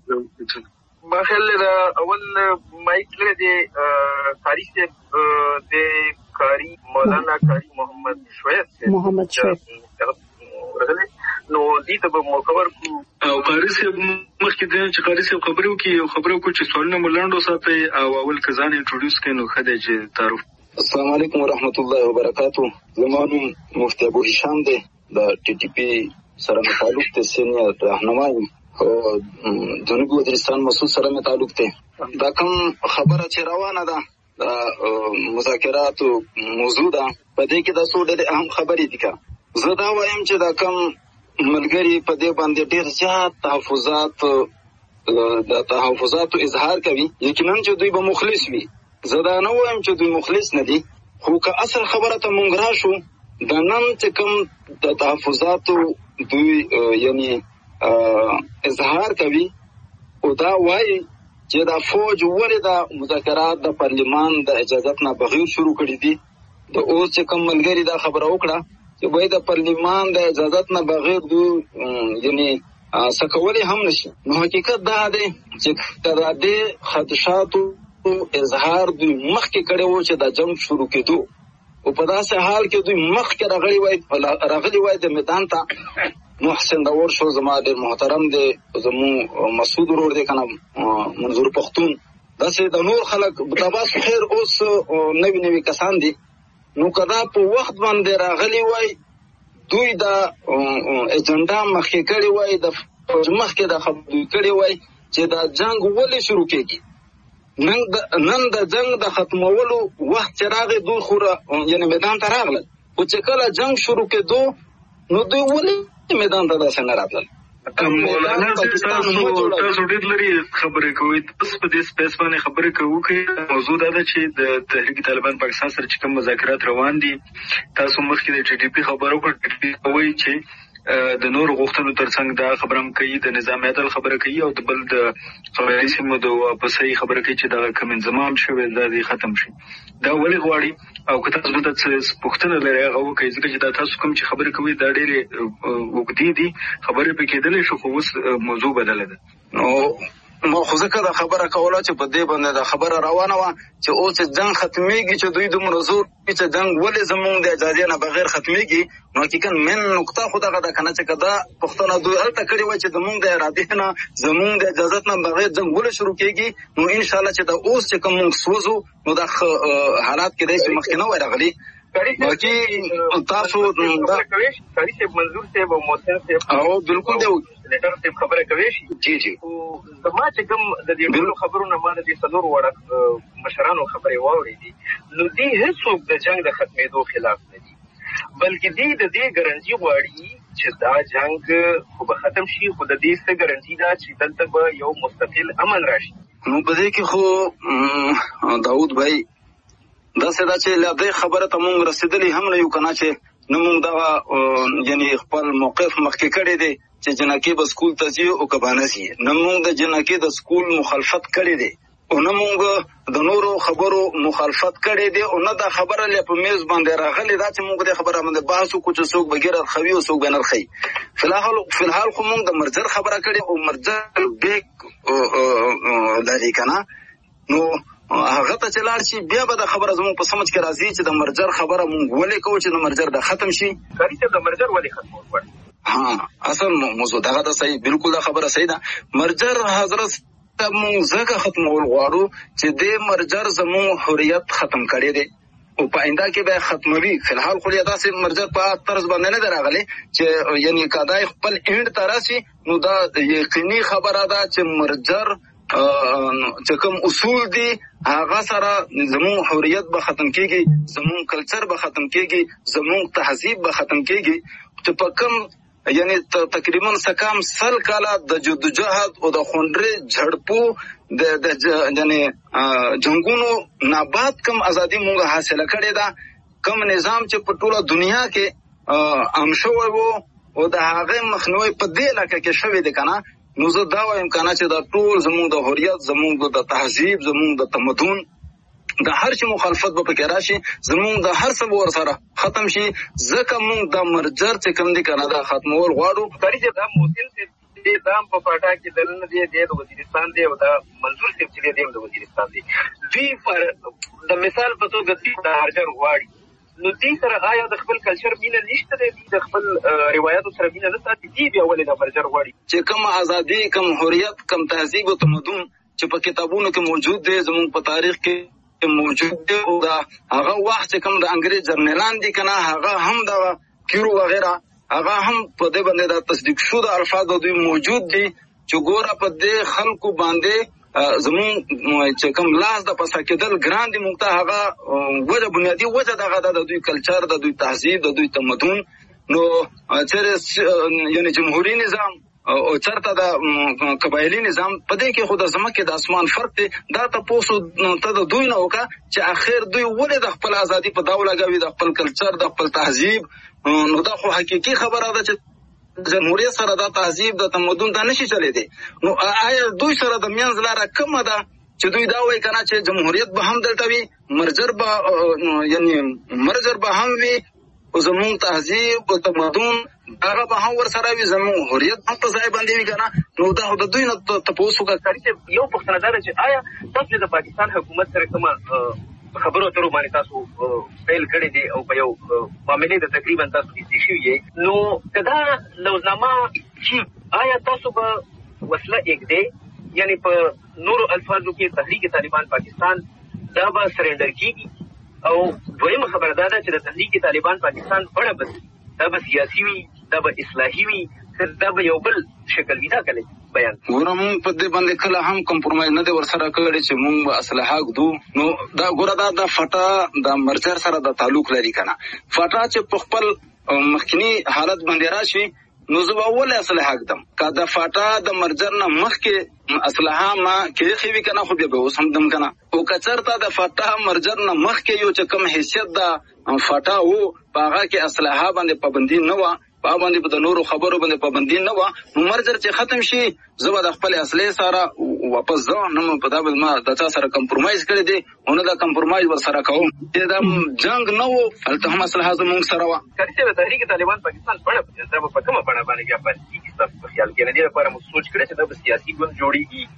سره ما خیال دا اول مایک لري د قاری سے د قاری مولانا قاری محمد شعیب محمد شعیب نو دې ته به مخور کو او قاری سے مخکې د چې قاری سے خبرو کې یو خبرو کو چې سوالونه ملاندو ساتي او اول کزان انټروډیوس کینو خدای چې تعارف السلام علیکم ورحمت الله وبرکاتو. زمانو مفتی ابو هشام دی د ټي ټي پی سره تعلق ته سینیئر راهنما یم او جنوبي وزیرستان مسعود سره مې تعلق ته. دا کوم خبره چې روانه ده د مذاکراتو موضوع ده، په دې کې د څو ډېرې اهم خبرې دي. که زه دا وایم چې دا کوم ملګري په دې باندې ډېر زیات تحفظات د تحفظاتو اظهار کوي، یقینا چې دوی به مخلص وي. زه دا نه وایم چې دوی مخلص نه دي، خو که اصل خبره ته مونږ راشو د نن چې کوم د تحفظاتو دوی یعنی اظهار کوي او دا وایي چې دا فوج ولې د مذاکرات د پارلیمان د اجازت نه بغیر شروع کړي دي. د اوس چې کوم ملګري دا خبره وکړه چې باید د پارلیمان د اجازت نه بغیر دوی یعنی سکولی هم نشي، نو حقیقت دا دی چې دا د خدشاتو اظهار دوی مخکې کړی و چې دا جنگ شروع کېدو، او په داسې حال کې دوی مخکې راغلي وای راغلي وای د میدان ته. محسن داور شو زما ډېر محترم دی، زموږ مسعود ورور دی کنه منظور پښتون، داسې د نور خلک تباس خیر اوس نوي نوي کسان دي. نو کدا په وخت باندې راغلي وای دوی دا اجنډا مخکې کړی وای د مخکې د خبرې کړی وای چې دا جنگ ولې شروع کېږي. نن د نن د جنگ د ختمولو وخت چې راغی دوی خوره یعنی میدان ته راغلل، او چې کله جنگ شروع کېدو نو دوی ولې میدان ته داسې نه راتلل. مولانا تاسو تاسو ډېر لري خبرې کوئ، تاسو په دې سپیس باندې خبرې کوو کې موضوع دا ده چې د تحریک طالبان پاکستان سره چې کوم مذاکرات روان دي، تاسو مخکې د ټي ټي پی خبرو کړې کوئ چې د نور غوښتنو ترڅنګ دا خبره هم کوي، د نظام عدل خبره کوي، او د بل د قبایلي سیمو د واپسۍ خبره کوي چې دا کوم انضمام شوی دا دې ختم شي. دا ولې غواړي؟ او که تاسو د پوښتنه لرئ هغه وکړئ، ځکه چې دا تاسو کوم چې خبرې کوي دا ډېرې اوږدې دي، خبرې پکې کېدلی شو، خو اوس موضوع بدله ده. نو ما خو ځکه دا خبره کوله چې په دې باندې دا خبره روانه وه چې اوس چې جنګ ختمېږي چې دوی دومره زور چې جنګ ولې زمونږ د اجازې نه بغیر ختمېږي. نو حقیقت من نقطه خو دغه ده که نه چې که دا پوښتنه دوی هلته کړې وه چې زمونږ د ارادې نه زمونږ د اجازت نه بغیر جنګ ولې شروع کېږي، نو انشاءالله چې دا اوس چې کوم موږ سوځو نو دا حالات کېدای شي مخکې نه وای راغلي. باقي تاسو دا کاري صاحب منظور صاحب او محسن صاحب او بالکل دی لیټر صاحب خبره کوي شي جی جی زما چې کوم د دې ټولو خبرونه ما د څلور وړه مشرانو خبرې واورېدې، نو دې هیڅوک د جنگ د ختمېدو خلاف نه دي، بلکې دې د دې ګارنټي غواړي چې دا جنگ خو به ختم شي، خو د دې څه ګارنټي ده چې دلته به یو مستقل امن راشي. نو په دې کې خو داود بھائی داسې دا چې له دې خبره ته مونږ رسېدلي هم نه یو که نه چې نه مونږ دغه یعنی خپل موقف مخکې کړی دی چې جنکۍ به سکول ته ځي او که به نه ځي، نه مونږ د جنکۍ د سکول مخالفت کړی دی او نه مونږ د نورو خبرو مخالفت کړی دی، او نه دا خبره له په میز باندې راغلې ده چې مونږ د خبره باندې بحث وکړو چې څوک به ګیر اړخوي او څوک به نه اړخوي. فلحال فلحال خو مونږ د مرجر خبره کړې او مرجر بیک لري که نه، نو هغه ته چې لاړ شي بیا به دا خبره زموږ په سمجھ کې راځي چې د مرجر خبره مونږ ولې کوو چې د مرجر دا ختم شي. کاري صاحب د مرجر ولې ختم وکړ؟ ها اصل موضوع دغه ده، صحیح بالکل دا خبره صحیح ده. مرجر حضرت مونږ ځکه ختمول غواړو چې د مرجر زموږ حریت ختم کړی دی او په آینده کې به ختموي. فلحال خو داسې مرجر په طرز باندې نه دی راغلی چې یعنی که دا خپل اینډ ته راسي، نو دا یقیني خبره ده چې مرجر چې کوم اصول دي هغه سره زموږ حریت به ختم کېږي، زموږ کلچر به ختم کېږي، زموږ تهذیب به ختم کېږي. چې په کوم یعنی تقریبا سکام سل کاله د جدوجهد او د خونډرې جھړپو د یعنی جنگونو ناباد کم ازادي مونږ حاصله کړې ده، کم نظام چې په ټوله دنیا کې عام شوی و او د هغې مخنیوی په دې علاقه کې شوی دی که نه، نو زه دا وایم که نه چې دا ټول زموږ د حریت، زموږ د تهذیب، زموږ د تمدن د هر شي مخالفت به پکې راشي، زموږ د هر څه به ورسره ختم شي. ځکه موږ د مرجر چې کوم دي که نه دا ختمول غواړو. کاري صاحب دا محسن صاحب دی دا په پاټا کې دننه دی دی د وزیرستان دی او دا منظور صاحب چې دی د وزیرستان دی، دوی د مثال په توګه دوی د هرجر غواړي، نو دې سره آیا د خپل کلچر مینه نشته دی، د خپل روایاتو سره مینه نه ساتي، دې بیا ولې د مرجر غواړي؟ چې کوم ازادي، کوم حریت، کوم تهذیب او تمدن چې په کتابونو کې موجود دی، زموږ په تاریخ کې موجود دی او دا هغه وخت کوم د انګریز جرنیلان دي کنه هغه هم د کیرو وغیرہ هغه هم په دې باندې دا تصدیق شو د الفاظ دوی موجود دي چې ګوره په دې خلکو باندې زمون چې کوم لاس د پسا کېدل ګران دي مونږ ته هغه وجه بنیادی وجه دغه د دوی کلچر د دوی تهذیب د دوی تمدن نو چې یعنی جمهوریت نظام او چرته د قبایلی نظام په دې کې خود زمکه د اسمان فرق دی دا تاسو ته د دوی نه وکړه چې اخر دوی ولې د خپل ازادي په داو لګوي د خپل کلچر د خپل تهذیب نو دا خو حقيقي خبره ده چې جمهوریت سره د تهذیب د تمدن د نشي چلے دي نو آیا دوی سره د میانځ لاره کومه ده چې دوی دا وایي کنه چې جمهوریت به هم دلته وي مرجر به یعنی مرجر به هم وي او زمون تهذیب او تمدن هغه به هم ور سره وي زمون هویت هم په ځای باندې وي کنه نو دا د دوی نه تاسو کا کړی یو پښتنه ده چې آیا تاسو د پاکستان حکومت سره کومه خبرو اترو باندې تاسو فیل کړی دی او په یو معاملې د تقریبا تاسو کې شي یې نو کدا لوزنامه چې آیا تاسو به وسله اګدې یعنی په نورو الفاظو کې تحریک طالبان پاکستان دا به سرندر کیږي او دویمه خبره ده چې د تحریک طالبان پاکستان بڑا بس دا به سیاسي وي دا به اصلاحي وي دا به یو بل شکل وي دا کله بیان ګورم په دې باندې کله هم کمپرمایز نه دی ورسره کړی چې موږ اصلاح غوډو نو دا ګوره دا د فټا د مرجر سره د تعلق لري کنه فټا چې په خپل مخکنی حالت باندې راشي نو زه اول اصلاح اقدم کا د فټا د مرجر نه مخکې اصلاح ما کې خوي کنه خو به اوس هم دم کنه او کچرته د فټا مرجر نه مخکې یو چې کم حیثیت د فټا وو هغه کې اصلاح باندې پابندي نه و په باندې په نورو خبرو باندې پابندي نه و نو مرجر چې ختم شي زه د خپل اصلي سره واپس ځم نو په دا بل ما د چا سره کمپرمایز کړی دی او نه دا کمپرمایز ور سره کوم دا جنگ نه و هلته هم اصله زموږ سره و کله چې تحریک طالبان پاکستان په دا په کومه باندې باندې بیا پاتې تاسو په خیال کې نه دی لپاره مو سوچ کړی چې دا سیاسي ګوند جوړیږي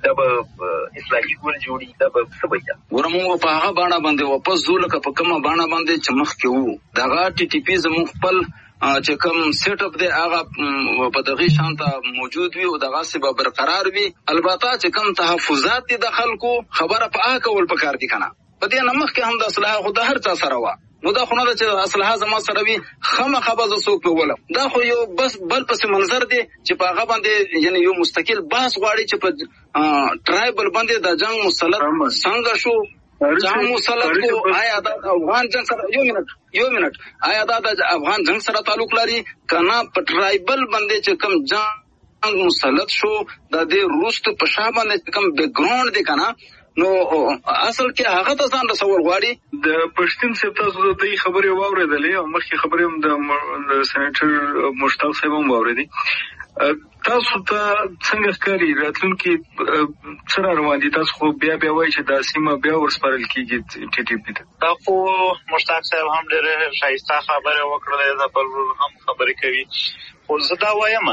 دا اصلاحي ګوند جوړیږي دا به څه وایي ورمو په هغه باندې باندې واپس زول ک په کومه باندې باندې چمخ کې وو دا ټي ټي پی زموږ خپل چې کوم سیټ اپ دی هغه په دغه شانته موجود وي او دغه سبب برقرار وي البته چې کوم تحفظات دي د خلکو خبره په هغه کول پکار دي کنه په دې نمخ کې هم د اصلاح خو د هر چا سره و نو دا خو نه چې اصلاح زما سره وي خمه خبره زو په ولا دا خو یو بس بل پس منظر دی چې په هغه باندې یعنی یو مستقل بحث غواړي چې په ټرایبل باندې د جنگ مسلط څنګه شو جنگ مسلط کو آیا دا افغان جنگ سره یو منټ یو منټ آیا دا د افغان جنگ سره تعلق لري کنه په ټرایبل باندې چې کوم جنگ مسلط شو د دې روست په شابه باندې کوم بیک ګراوند دی کنه نو اصل کې هغه ته ځان رسول غواړي د پښتون څخه تاسو د دې خبرې واورېدلې او مخکې خبرې هم د سېنیټر مشتاق صاحب هم واورېدې تاسو ته څنګه ښکاري راتلونکي سره روان دي تاسو خو بیا بیا وایي چې دا سیمه بیا ورسپارل کیږي ټي ټي پی ته دا خو مشتاق صاحب هم ډېر شایسته خبره وکړه د بل هم خبرې کوي خو زه دا وایم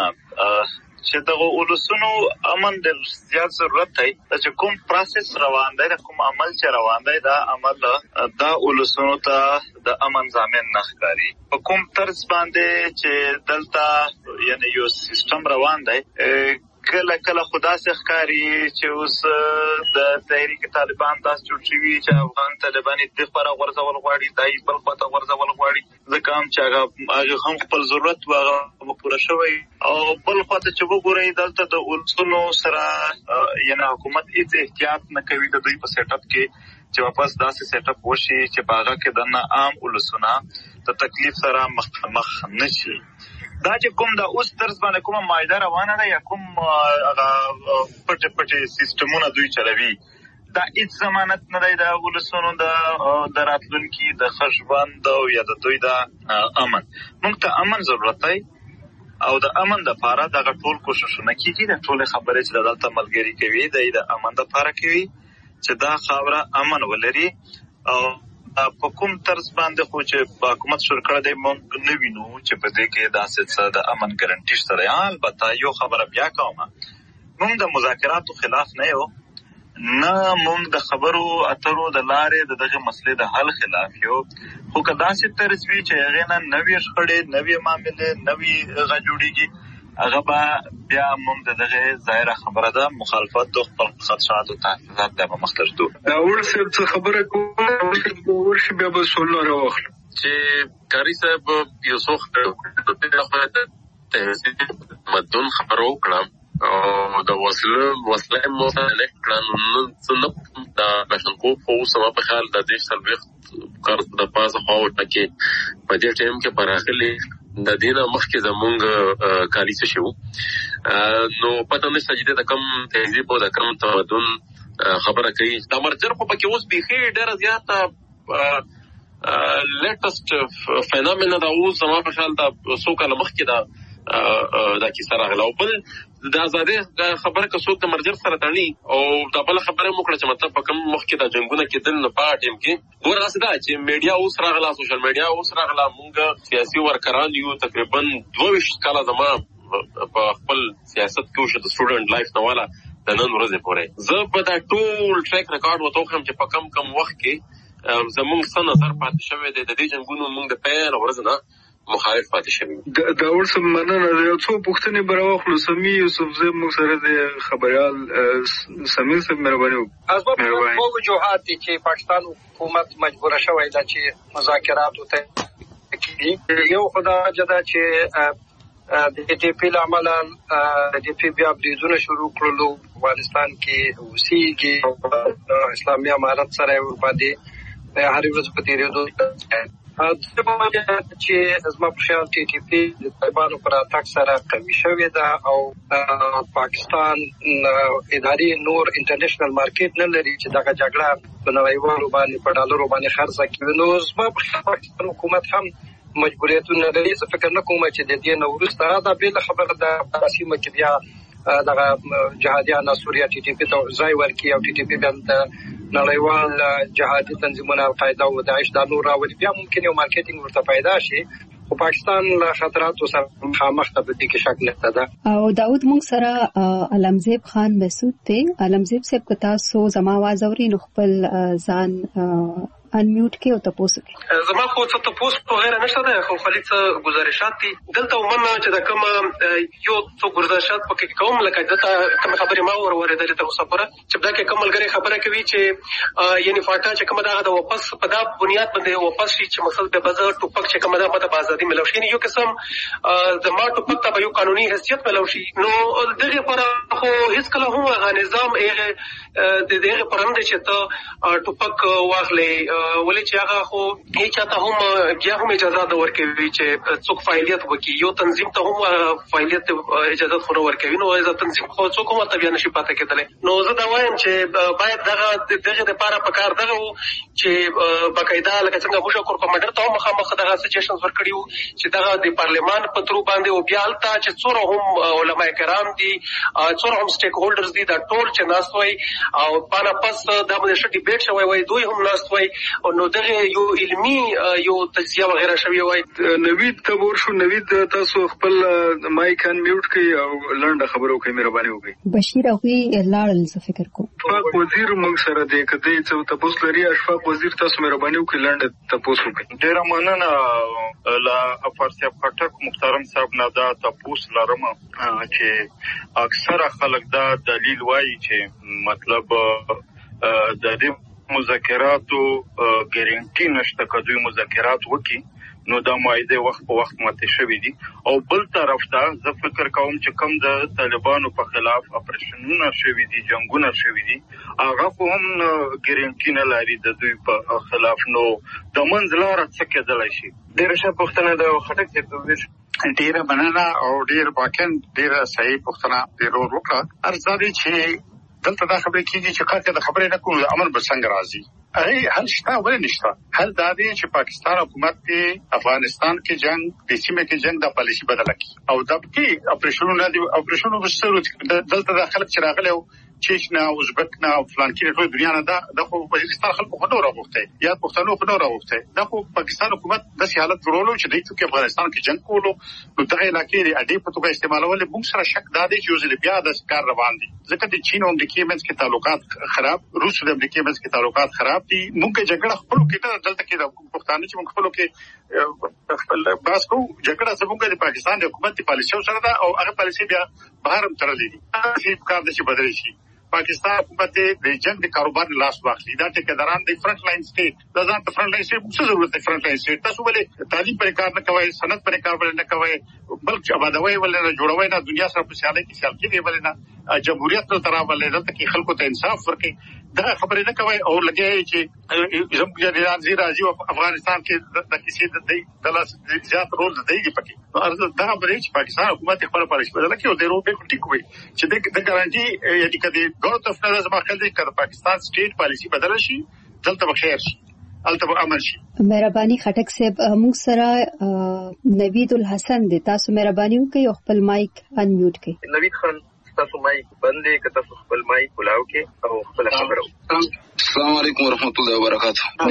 چې دغه ولسونو امن د زیات ضرورت دی چې کوم پروسس روان دی کوم عمل چې روان دی دا عمل دا ولسونو ته د امن ضامن نه ښکاري په کوم طرز باندې چې دلته یعنی یو سیستم روان دی کله کله خدا سره ښکاری چې اوس د تحریک طالبان تاسو جوړ شوی چې افغان طالبان د خبره ورزول غواړي دای بل خواته ورزول غواړي ځکه هم چې هغه هم خپل ضرورت واغه پوره شوی او بل خواته چې وګورئ دلته د ولسونو سره یعنی حکومت هیڅ احتیاط نه کوي د دوی په سیټ اپ کې چې واپس داسې سیټ اپ وشي چې باغه کې د عام ولسونه د تکلیف سره مخ نشي دا چې کوم د اوس طرز باندې کومه مایده روانه ده یا کوم هغه پټ پټ سیستمونه دوی چلوي دا هیڅ ضمانت نه دی د ولسونو د راتلونکي د خشبند او یا د دوی د امن موږ ته امن ضرورت دی او د امن د لپاره دغه ټول کوششونه کیږي د ټول خبرې چې دلته ملګری کوي د امن د لپاره کوي چې دا خبره امن ولري او په کوم طرز باندې خو چې حکومت شروع کړی دی موږ نه وینو چې په دې کې داسې څه د امن ګارانټي شته دی البته یو خبره بیا کوم موږ د مذاکراتو خلاف نه یو نه موږ د خبرو اترو د لارې د دغه مسلې د حل خلاف یو خو که داسې طرز وي چې هغې نه نوې شخړې نوې معاملې نوې غږ جوړېږي هغه به بیا موږ دغه ظاهره خبره ده مخالفت د خپل خدشات او تحفظات د مخترتو دا ورسره څه خبره کوم ورشي بیا به سولو راوخل چې کاری صاحب یو څو خبره مدون خبرو کړم او د وسله وسله مو سره کړم نو څنګه دا بشنکو په سما په خیال د دې سلوخت کار د پاسه خو ټکي په دې ټیم کې پراخلي د دینه مخکې زمونږ کالی څه شو نو پته نشته چې د کم تهذیب او د کم تمدن خبره کوي د مرجر په کې اوس بيخي ډېر زیات لیټست فینومنا دا اوس سما په خیال د څو کال مخکې دا دا کیسه راغله او بل د ازادي خبره که څوک د مرجر سره تړي او دا بل خبره مو کړه چې مطلب په کوم مخکې د جنگونه کېدل نه پاتې کې ګور اسدا چې میډیا اوس راغله سوشل میډیا اوس راغله مونږ سیاسي ورکران یو تقریبا دوه ویشت کاله زما په خپل سیاست کې وشو د سټوډنټ لایف نه والا د نن ورځې پورې زه په دا ټول ټریک ریکارډ وته کوم چې په کم کم وخت کې زمونږ څه نظر پاتې شوی دی د دې جنگونو مونږ د پیل ورځ نه مخالف پاتې شوی دا ورسره مننه یو څو پوښتنې براوخلو سمي یوسف زه موږ سره د خبريال سمیر صاحب مهرباني اسباب په وجوهات چې پاکستان حکومت مجبور شوی دا چې مذاکرات وته کیږي یو خدای جدا چې د ټي پی عمل د ټي پی بیا بریدونه شروع کړلو افغانستان کې اوسېږي اسلامي امارت سره ورپدې هر ورځ په تیریدو د په وجه چې زما په خیال ټي ټي پی د طالبانو پر اتاک سره قوي شوې ده او پاکستان اداري نور انټرنیشنل مارکیټ نه لري چې دغه جګړه په نړیوالو باندې په ډالرو باندې خرڅ کړي نو زما په خیال پاکستان حکومت هم مجبوریتونه لري څه فکر نه کوم چې د دې نو ورسته دا به خبره ده سیمه کې بیا دغه جهادیان سوریا ټي ټي پی ته ځای ورکړي او ټي ټي پی باندې نړیوال جهادي تنظیمونه القاعده او داعش د نور راوړي بیا ممکن یو مارکیټینګ ورته پیدا شي او پاکستان له خطراتو سره مخامخ ته د دې کې شک نشته ده او داود مونږ سره علمزیب خان مسعود ته علمزیب صاحب کتا سو زما आवाज اوري نو خپل ځان انمیوټ کې او تاسو کې زما خو څه تاسو په غیر نشته ده خو خالد څه گزارشات دي دلته ومنه چې دا کوم یو څو گزارشات پکې کوم لکه دته کوم خبرې ما ور ورېدل ته اوسه چې دا کې کومل غری خبره کوي چې یعنی فاټا چې کوم دا د واپس په دا بنیاد باندې واپس شي چې مقصد د بازار ټوپک چې کوم دا مته آزادي ملو شي یو قسم د ما ټوپک ته یو قانوني حیثیت ملو شي نو دغه پر خو هیڅ کله هم غا نظام هغه د دغه پرند چې ته ټوپک واخلې ولې چې هغه خو هیڅ چاته هم بیا هم اجازه ده ورکوي چې څوک فعالیت وکړي یو تنظیم ته هم فعالیت اجازه خو ورکوي نو اجازه تنظیم خو څوک هم ته بیا نشي پاتې کېدلی نو زه دا وایم چې باید دغه دغه لپاره پکار دغه چې باقاعده لکه څنګه موږ کور کمانډر ته مخامخ دغه سجیشنز ورکړیو چې دغه د پارلمان په ترو باندې او بیا الته چې څوره هم علما کرام دي څوره هم سټیک هولډرز دي دا ټول چې ناس وای او باندې پس دا باندې شټ ډیبیټ شوی وای دوی هم ناس وای او نو دغه یو علمي یو تجزیه وغیرہ شوی وای نوید تبور شو نوید تاسو خپل مایک ان میوټ کړئ او لنډه خبرو کوي مهرباني وکړئ بشیر اوغي لاړل څه فکر کو اشفاق وزیر موږ سره دی کدی څه تاسو لري اشفاق وزیر تاسو مهرباني وکړئ لنډه تاسو وکړئ ډیر مننه لا افارسیاب خټک محترم صاحب نه دا تاسو لرم چې اکثره خلک دا دلیل وایي چې مطلب د دې مذاکراتو ګارانټي نشته کدوې مذاکرات وکي نو دا مایده وخت په وخت ماته شوې دي او بل طرف ته زه فکر کوم چې کم د طالبانو په خلاف اپریشنونه شوې دي جنگونه شوې دي هغه هم ګارانټي نه لري د دوی په خلاف نو د منځلاره څه کېدلی شي ډېر ښه پوښتنه ده خټک ته ډېره مننه او ډېر باکن ډېره صحیح پوښتنه ډېر وکړه ارزادي چې دلته دا خبرې کیږي چې قاطع د خبرې نه کوو امر به څنګه راځي هغه حل شته ولې نشته حل دا دی چې پاکستان حکومت کې افغانستان کې جنگ د سیمه کې جنگ د پالیسي بدله کړي او د کې اپریشنونه دي اپریشنونه وسره دلته د خلک چې راغلي چیچنا ازبک نه فلان کې ټول دنیا نه دا د وزیرستان خلکو خو نور راغوښته یا پښتنو خو نور راغوښته دا خو پاکستان حکومت د حالت جوړولو چې د ټوکې افغانستان کې جنگ کولو نو دغه علاقې د اډې په توګه استعمالول موږ سره شک دا دی چې وزیر بیا د کار روان دي ځکه د چین او امریکا منځ کې تعلقات خراب روس او امریکا منځ کې تعلقات خراب دي موږ جګړه خپل کې نه دلته کې د پښتانه چې موږ خپل کې خپل باس کو جګړه زموږ د پاکستان د حکومت پالیسي سره ده او هغه پالیسي بیا بهر هم ترلې دي هغه کار د چې بدل شي پاکستان حکومت د جنگ د کاروبار لاس واخلي دا ټیکداران د فرنٹ لاین سټیټ د ځان د فرنٹ لاین سټیټ څه ضرورت دی فرنٹ لاین سټیټ تاسو ولې تعلیم پر کار نه کوي صنعت پر کار نه کوي بلکې آبادوي ولې جوړوي نه دنیا سره په سیالي کې سیال کې ولې نه جمهوریت ته ترا ولې دلته کې خلکو ته انصاف ورکړي دا خبرې نه کوي او لګي چې زموږ د راځي راځي افغانستان کې د کیسې د د لاس زیات رول دی پکې نو دا خبرې چې پاکستان حکومت خپل پالیسي بدل کړي او د روبې ټیک وي چې د ګارانټي یعنی کدي ګورت اف نظر ما خل دي کړ پاکستان سټیټ پالیسي بدل شي دلته بخیر شي الته امن شي مهرباني خټک صاحب موږ سره نوید الحسن د تاسو مهرباني وکړئ خپل مایک انمیوټ کړئ نوید خان تاسو مایک بندې که تاسو خپل مایک ولاو کې او خپل خبرو السلام علیکم ورحمت الله وبرکاته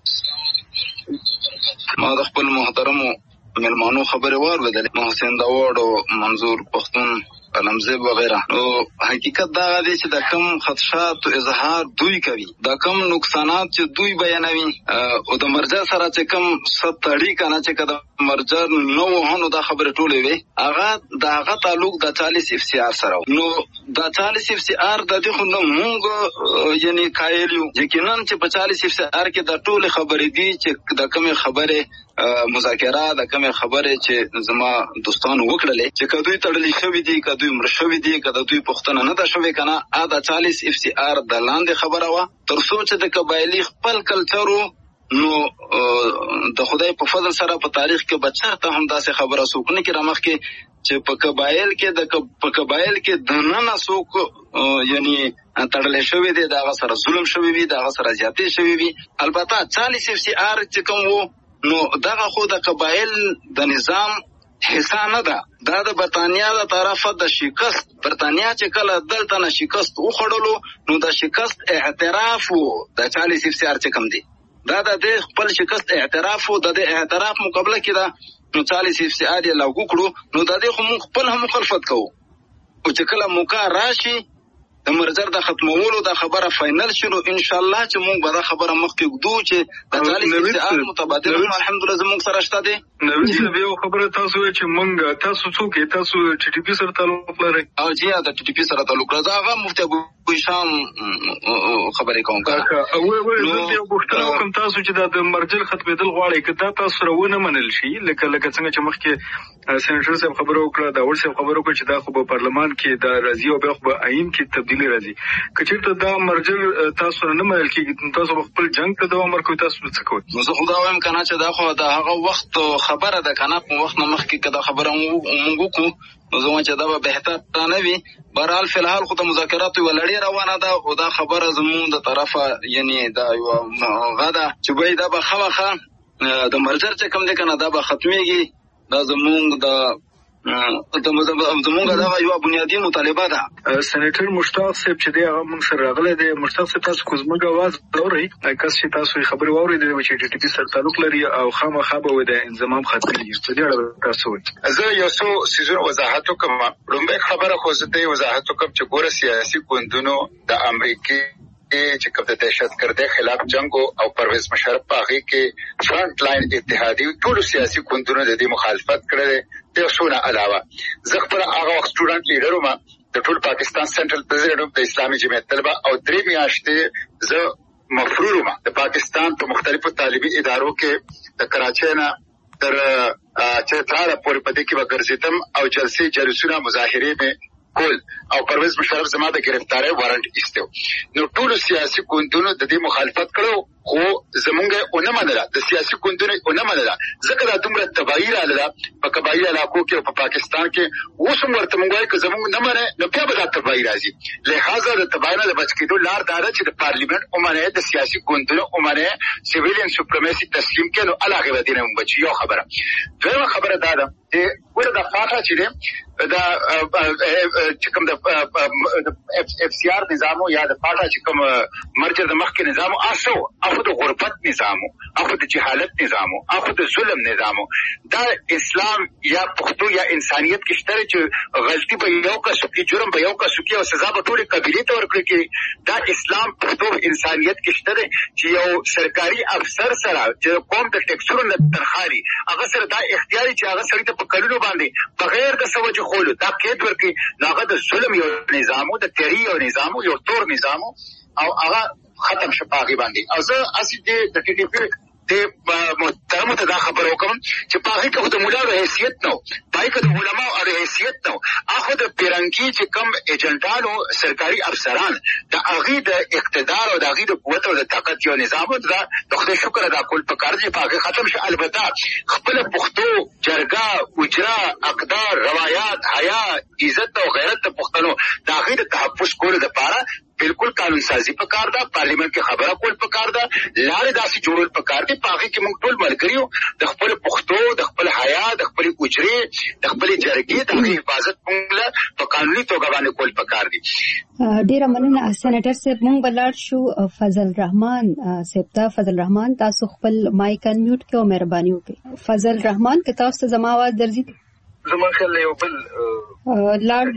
ما د خپل محترم ملمانو خبره واوریدل محسن داوود او منظور پښتون علمزیب وغیرہ نو حقیقت دا دی چې د کم خدشات او اظهار دوی کوي د کم نقصانات چې دوی بیانوي او د مرجع سره چې کم ستړي کنه چې کده مرجع نو هنو دا خبره ټولې وي هغه دا هغه تعلق د چالیس اف سی آر سره نو د چالیس اف سی آر د دې خو نو مونږ یعنی قایلیو یقینا چې په چالیس اف سی آر کې د ټول خبرې دي چې د کوم خبره مذاکرات د کوم خبره چې زما دوستانو وکړلې چې کدوې تړلې شوې دي کدوې مر شوې دي کدوې پښتنه نه ده شوې کنه ا د چالیس اف سی آر د لاندې خبره وا تر څو چې د قبایلی خپل کلچرو نو د خدای په فضل سره په تاریخ کې بچرته هم داسې خبره سوق نه کړه مخ کې چې په قبایل کې د په قبایل کې د نه سوق یعنی تړلې شوې دي دا سره ظلم شوې وي دا سره زیاتې شوې وي البته چالیس اف سی آر چې کوم وو نو دغه خو د قبایل د نظام حصہ نه ده دا د برتانیا د طرفه د شکست برتانیا چې کله دلته نه شکست وخړلو نو د شکست اعتراف وو د چالیس اف سی آر چې کوم دی دا د خپل شکست اعتراف وو د اعتراف مقابله کې دا نو چالیس اف سی آر یې لاګو کړو نو د دې خو موږ خپل هم مخالفت کوو او چې کله موقع راشي د مرجر د ختمولو د خبره فائنل شنو ان شاء الله چې موږ به دا خبره مخکې وګدو چې د چالیس اف سی آر متبادل الحمدلله زموږ سره شته دي نو چې یو خبره تاسو چې موږ تاسو څوک تاسو ټي ټي پی سره تعلق لرئ او چې د ټي ټي پی سره تعلق لري هغه مفتي ابو هشام خبرې کوم کا او وایي چې یو پښتنه کوم تاسو چې د مرجل ختمېدل غواړي کدا تاسو سره ونه منل شي لکه لکه څنګه چې مخکې سېنټر صاحب خبرو وکړه دا ور صاحب خبرو وکړه چې دا خو په پارلمان کې د راځي او به خو په عین کې تبدیلی راځي کچېرته دا مرجل تاسو نه منل کېږي تاسو خپل جنگ ته دوام ورکوي تاسو څه کوئ نو زه خو دا وایم کنه چې دا خو د هغه وخت خبره ده کنه په وخت مخکې کدا خبره موږ وکړو نو زه وایم چې دا به بهتر نه وي بهرحال فلحال خو د مذاکراتو ولړی روانه ده او دا خبره زموږ د طرفه یعنی دا یو غدا چې به دا به خواخه د مرجر چې کوم دي کنه دا به ختميږي دا زموږ د زمونږ دا یو بنیادی مطالبه ده سېنیټر مشتاق صاحب چې دی هغه موږ سره راغلی دی مشتاق صاحب تاسو کوم غواز اورئ کس چې تاسو خبرې واورئ چې ټي ټي پی سره تعلق لري او خامخا به د انضمام ختمي په دې اړه تاسو وایي زه یو څو سيزونه وضاحت وکم لومبه خبره خو زه دې وضاحت وکم چې ګوره سیاسي ګوندونو د امریکای چې کوم د دهشتګردۍ خلاف جنگ او پرویز مشرف په هغه کې فرنٹ لاین اتحادی ټول سیاسي ګوندونو د دې مخالفت کړل د څونه علاوه زه خپل هغه وخت سټوډنټ لیډر وم د ټول پاکستان سنټرل پریزیډنټ د اسلامي جمعیت طلبه او درې میاشتې زه مفرور وم د پاکستان په مختلفو تعلیمي ادارو کې د کراچۍ نه تر چترال پورې پدې کې وګرځیدم او جلسې جلسونه مظاهرې مې کول او پرویز مشرف زما د گرفتاری وارنټ ایستو نو ټول سیاسي ګوندونو د دې مخالفت کړو خو زمونږه اونې منله د سیاسي ګوندونو اونې منله ځکه دا دومره تباہي رااله په قبایلی علاقو کې او په پاکستان کې اوس هم ورته مونږ وایو که زمونږ نه منه نو بیا به دا تباہي راځي. لہذا د تباہي نه د بچ کېدو لار دا ده چې د پارلیمنت ومنئ د سیاسي ګوندونو ومنئ سیویلین سوپریمسي تسلیم کړي نو هغې به دې نه مونږ بچي. یو خبره. دویمه خبره دا ده چې ګوره دا فاټا چې دی دا چې کوم د اف سی آر نظام یا د فاټا چې کوم مرجر د مخکې نظام آسو اخو د غربت نظام اخو د جهالت نظام اخو د ظلم نظام دا اسلام یا پښتو یا انسانیت کې شته چې غلطي به یو کس وکړي جرم به یو کس وکړي او سزا به ټولې قبیلې ته ورکړي کې دا اسلام پښتو انسانیت کې شته چې یو سرکاري افسر سره چې قوم د ټیکسونو نه تنخاري هغه سره دا اختیاري چې هغه سړي ته په کلونو باندې بغیر د سوجه خولو دا قید ورکړي نو هغه د ظلم یو نظام د تیری یو نظام یو تور نظام او هغه ختم شو پاغي باندې. او زه اسی د ټي ټي پی د محترم ته دا خبر وکم چې پاغي کې د مولا حیثیت نو پای کې د علماء او حیثیت نو اخو د پیرنګي چې کم ایجنټانو سرکاري افسران د اغي د اقتدار او د اغي د قوت او د طاقت یو نظام دا د خدای شکر ادا کول په کار دی پاغي ختم شي. البته خپل پښتو جرګه اجرا اقدار روایت حیا عزت او غیرت د پښتنو د اغي د تحفظ کولو لپاره بالکل قانون سازی په کار ده پارلیمنت کې خبره کول په کار ده لارې داسې جوړول په کار دي پاغي کې موږ ټول ملګریو د خپل پښتو د خپل حیا د خپل اجرې د خپل جرګې د حفاظت موږ په قانوني توګه باندې کول په کار دي. ډیره مننه سېنیټر صاحب. موږ بلار شو فضل رحمان صاحب ته. فضل رحمان تاسو خپل مایک ان میوټ کړئ او مهرباني وکړئ. فضل رحمان که تاسو ته زما आवाज درځي زما خل یو بل لاړ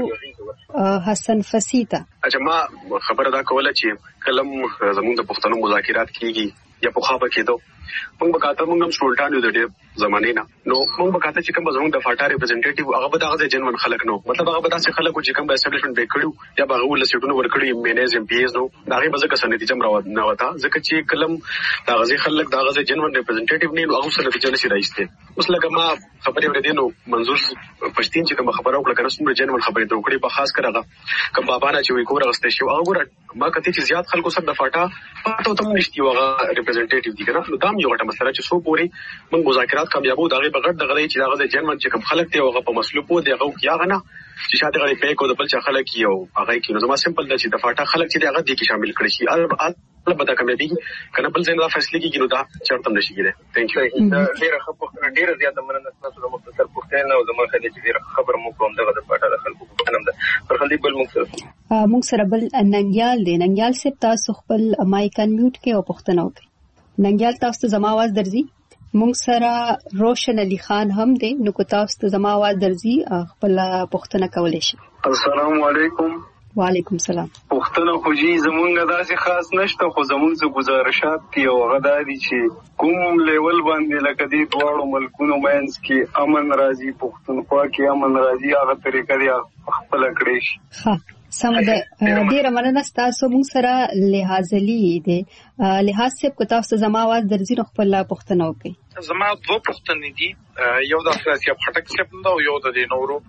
بشو حسن فسیتا. اچھا ما خبره دا کوله چې کلم زموږ د پښتنو مذاکرات کیږي یا په خابه کېدو موږ به کاته موږ هم سټولټان یو د دې زمانه نه نو موږ به کاته چې کوم زموږ د فاټا ریپرزنټیټیو هغه به دغه جنون خلک نو مطلب هغه به داسې خلک چې کوم اسټابلیشمنت به کړو یا به هغه ول سټونو ور کړی مینیز ام پی ایز نو دغه به ځکه سنتي جمع راو نه وتا ځکه چې کلم د غزي خلک د غزي جنون ریپرزنټیټیو نه هغه سره نتیجه نشي راځته. اوس لکه ما خبرې ورته نو منظور پښتين چې کوم خبره وکړه کنه څومره جنون خبرې ته وکړي په خاص کړه کوم بابا نه چې وی کور غسته شو هغه ګور ما کته چې زیات خلکو سره د فاټا پاتو ته نشتی وغه ریپرزنټیټیو دي کنه نو دا یو غټه مسله چې سو پوری موږ مذاکرات کامیابو دغه بغیر دغه چې دغه د جنون چې کوم خلک ته هغه په مسلو پو دی هغه کیغه نه چې شاته غړي په کو د بل چا خلک یو هغه کې نو زما سمپل د چې د فاټا خلک چې دغه دي کې شامل کړي شي البته کامیابی کنه بل ځای دا فیصله کیږي نو دا چرته نشي کېده. ثانک یو. ډیره خبره ډیره زیاته مننه تاسو د مختصر پوښتنه او د مخه د ډیره خبر مو کوم دغه د فاټا د خلکو په نوم ده پر خندي بل مختصر موږ سره بل ننګیال دی. ننګیال صاحب تاسو خپل مایک ان میوټ کې او پوښتنه وکړئ. ننګیال تاسو ته زما आवाज درځي؟ موږ سره روشن علي خان هم دی نو کو تاسو ته زما आवाज درځي خپل پوښتنه کولای شئ. السلام علیکم. وعلیکم سلام. پښتنه خو جی زمونږ داسې خاص نشته خو زمونږ څه گزارشات دي او غدا دي چې کوم لیول باندې لکه دې دواړو ملکونو مینس کې امن راځي پښتونخوا کې امن راځي هغه طریقه دی خپل کړی شي. ها سم ده. ډیره مننه تاسو موږ سره لحاظ لې دي لحاظ صاحب کو تاسو زما आवाज درځي نو خپل پوښتنه وکړئ. زما دوه پوښتنې دي یو د سیاسي خټک صاحب نو یو د نورو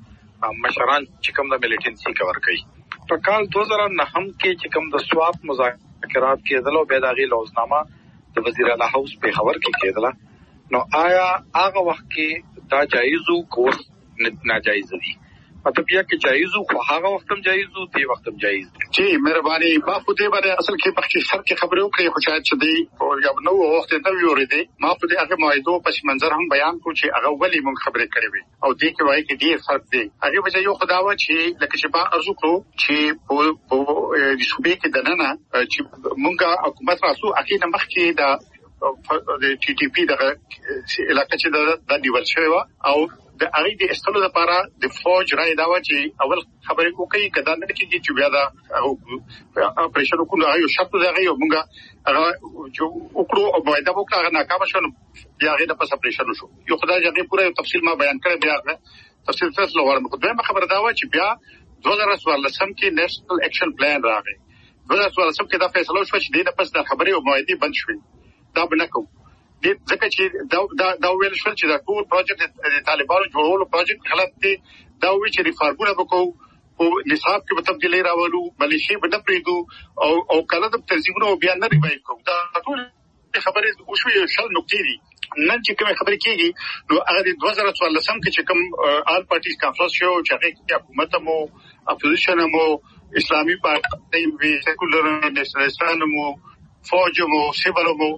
مشران چې کوم د ملیټنسي کور کوي په کال دو هزار نهه کې چې کوم د سواب مذاکرات کېدل او به داغي لوزنامه د وزیر اعلی هاوس په خبر کې کېدل نو آیا هغه وخت کې دا جایز او کو ناجایز دي مطلب یا کې جایز او هغه وخت هم جایز او دی وخت هم جایز دي. جی مهرباني ما خو دې باندې اصل کې پخې سر کې خبرې وکړې خو شاید چې دی او یو نو وخت ته ویورې دي ما په دې هغه موعدو پس منظر هم بیان کو چې هغه ولې مونږ خبرې کړې وي او دې کې وایي کې ډیر فرق دی. هغه وجه یو خداوا چې لکه چې با ارزو کړو چې په د صوبې کې دننه چې مونږه حکومت راسو اکید مخ کې د د ټي ټي پی دغه علاقې چې د دیول شوی او د هغه د استلو لپاره د فوج راي دا و چې اول خبرې کوي کدا نه کېږي چې بیا دا اپریشن وکړو هغه شرط دی هغه موږ هغه جو وکړو او باید وکړو هغه ناکام شو بیا هغه د پس اپریشن شو یو خدای هغه پوره تفصیل ما بیان کړی بیا هغه تفصیل تاسو لورم خو دغه خبره دا و چې بیا دوه هزار څوارلسم کې نېشنل اکشن پلان راغی دوه هزار څوارلسم کې دا فیصله شو چې د پس د خبرې او موعدې بند شوې دا بنکو د ځکه چې دا دا دا ویل شو چې دا ټول پروجیکټ د طالبانو جوړولو پروجیکټ غلط دی دا وی چې ریفارمونه وکړو او نصاب کې تبدیلی راولو ملیشي به نه پریدو او او کله د تنظیمونو بیا نه ریوایو کوو. دا ټول خبرې وشوې شل نقطې دي. نن چې کومه خبرې کېږي نو هغه د دوه زره څوارلسم کې چې کوم آل پارټیز کانفرنس شو چې هغه کې حکومت مو اپوزیشن مو اسلامي پارټي وی سیکولر نېشنلستان مو فوج مو سیبل مو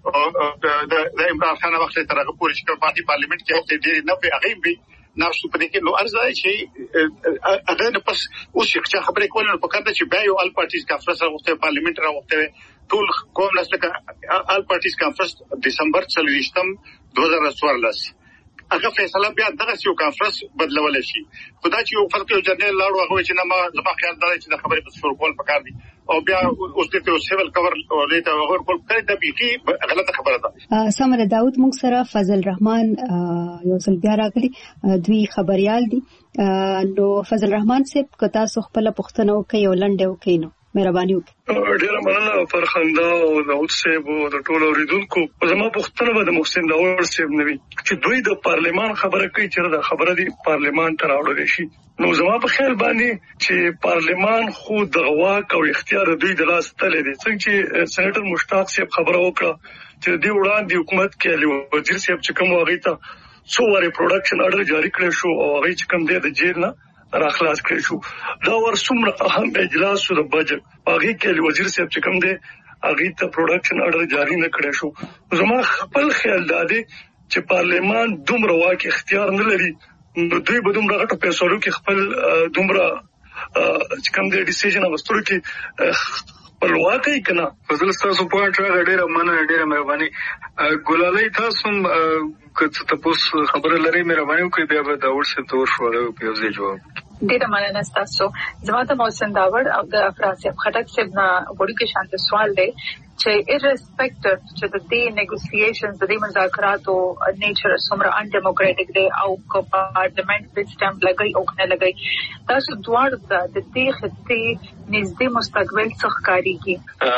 د عمران خان وخت تر هغه پورې چې پارټي پارلیمنت کې ډېر نه به هغه به ناسو په دې کې نو ارزای چې هغه نه پس اوس چې خبرې کول په کار ده چې بیا یو آل پارټیز کانفرنس راوخته پارلیمنت راوخته ټول قوم لسکه آل پارټیز کانفرنس دسمبر څلويشتم دوه زره څوارلس هغه فیصله بیا دغه یو کانفرنس بدلول شي. خدای چې یو فرق یو جنرال لاړو هغه چې نه ما زما خیال دا چې د خبرې په شروع کول پکار دي او بیا اوس ته سیول کور او لیته هغه کول کړی د بیخي غلطه خبره ده. سمره داود موږ سره فضل رحمان یو ځل بیا راغلی دوی خبريال دي. نو فضل رحمان صاحب کتا سو خپل پښتنو کې یو لنډه وکړي نو مهرباني وکړئ. ډیره مننه فرخنده او داود صاحب او د ټولو اوریدونکو. زما پښتنه به د محسن داود صاحب نوي چې دوی د پارلمان خبره کوي چې دا خبره دی پارلمان ته راوړل شي. نو زما په خیال باندې چې پارلمان خو د واک او اختیار دوی د لاس تللی دی. څنګه چې سېنیټر مشتاق صاحب خبره وکړه چې دی وړاندې حکومت کې وزیر صاحب چې کوم هغه ته څو واره پروډکشن آرډر جاری کړی شو او هغه چې کوم دی د جیل نه راخلاص کړی شو. دا ور څومره اهم اجلاس شو د بجټ هغه کې وزیر صاحب چې کوم دی هغه ته پروډکشن آرډر جاری نه کړی شو. زما خپل خیال دا دی چې پارلمان دومره واک اختیار نه لري نو دوی به دومره غټو فیصلو کې خپل دومره چې کوم دی ډیسیژن اغوستلو کې خپل واکي کنه. فضل تاسو په اړه ډیره مننه ډیره مهرباني. ګلالۍ تاسو که تاسو خبره لري مهرباني وکړئ بیا به دا ورسې تور شو په یو ځای جواب. ډیره مننه تاسو. زما د محسن داوړ او د افراز خټک صاحب نه وړي کې شانت سوال دی چې irrespective چې د دې negotiations د دې مذاکراتو نیچر څومره undemocratic دی او کو پارلیمنت په سټمپ لګي او کنه لګي تاسو دوار د دې خطي نږدې مستقبل څخه کاریږي.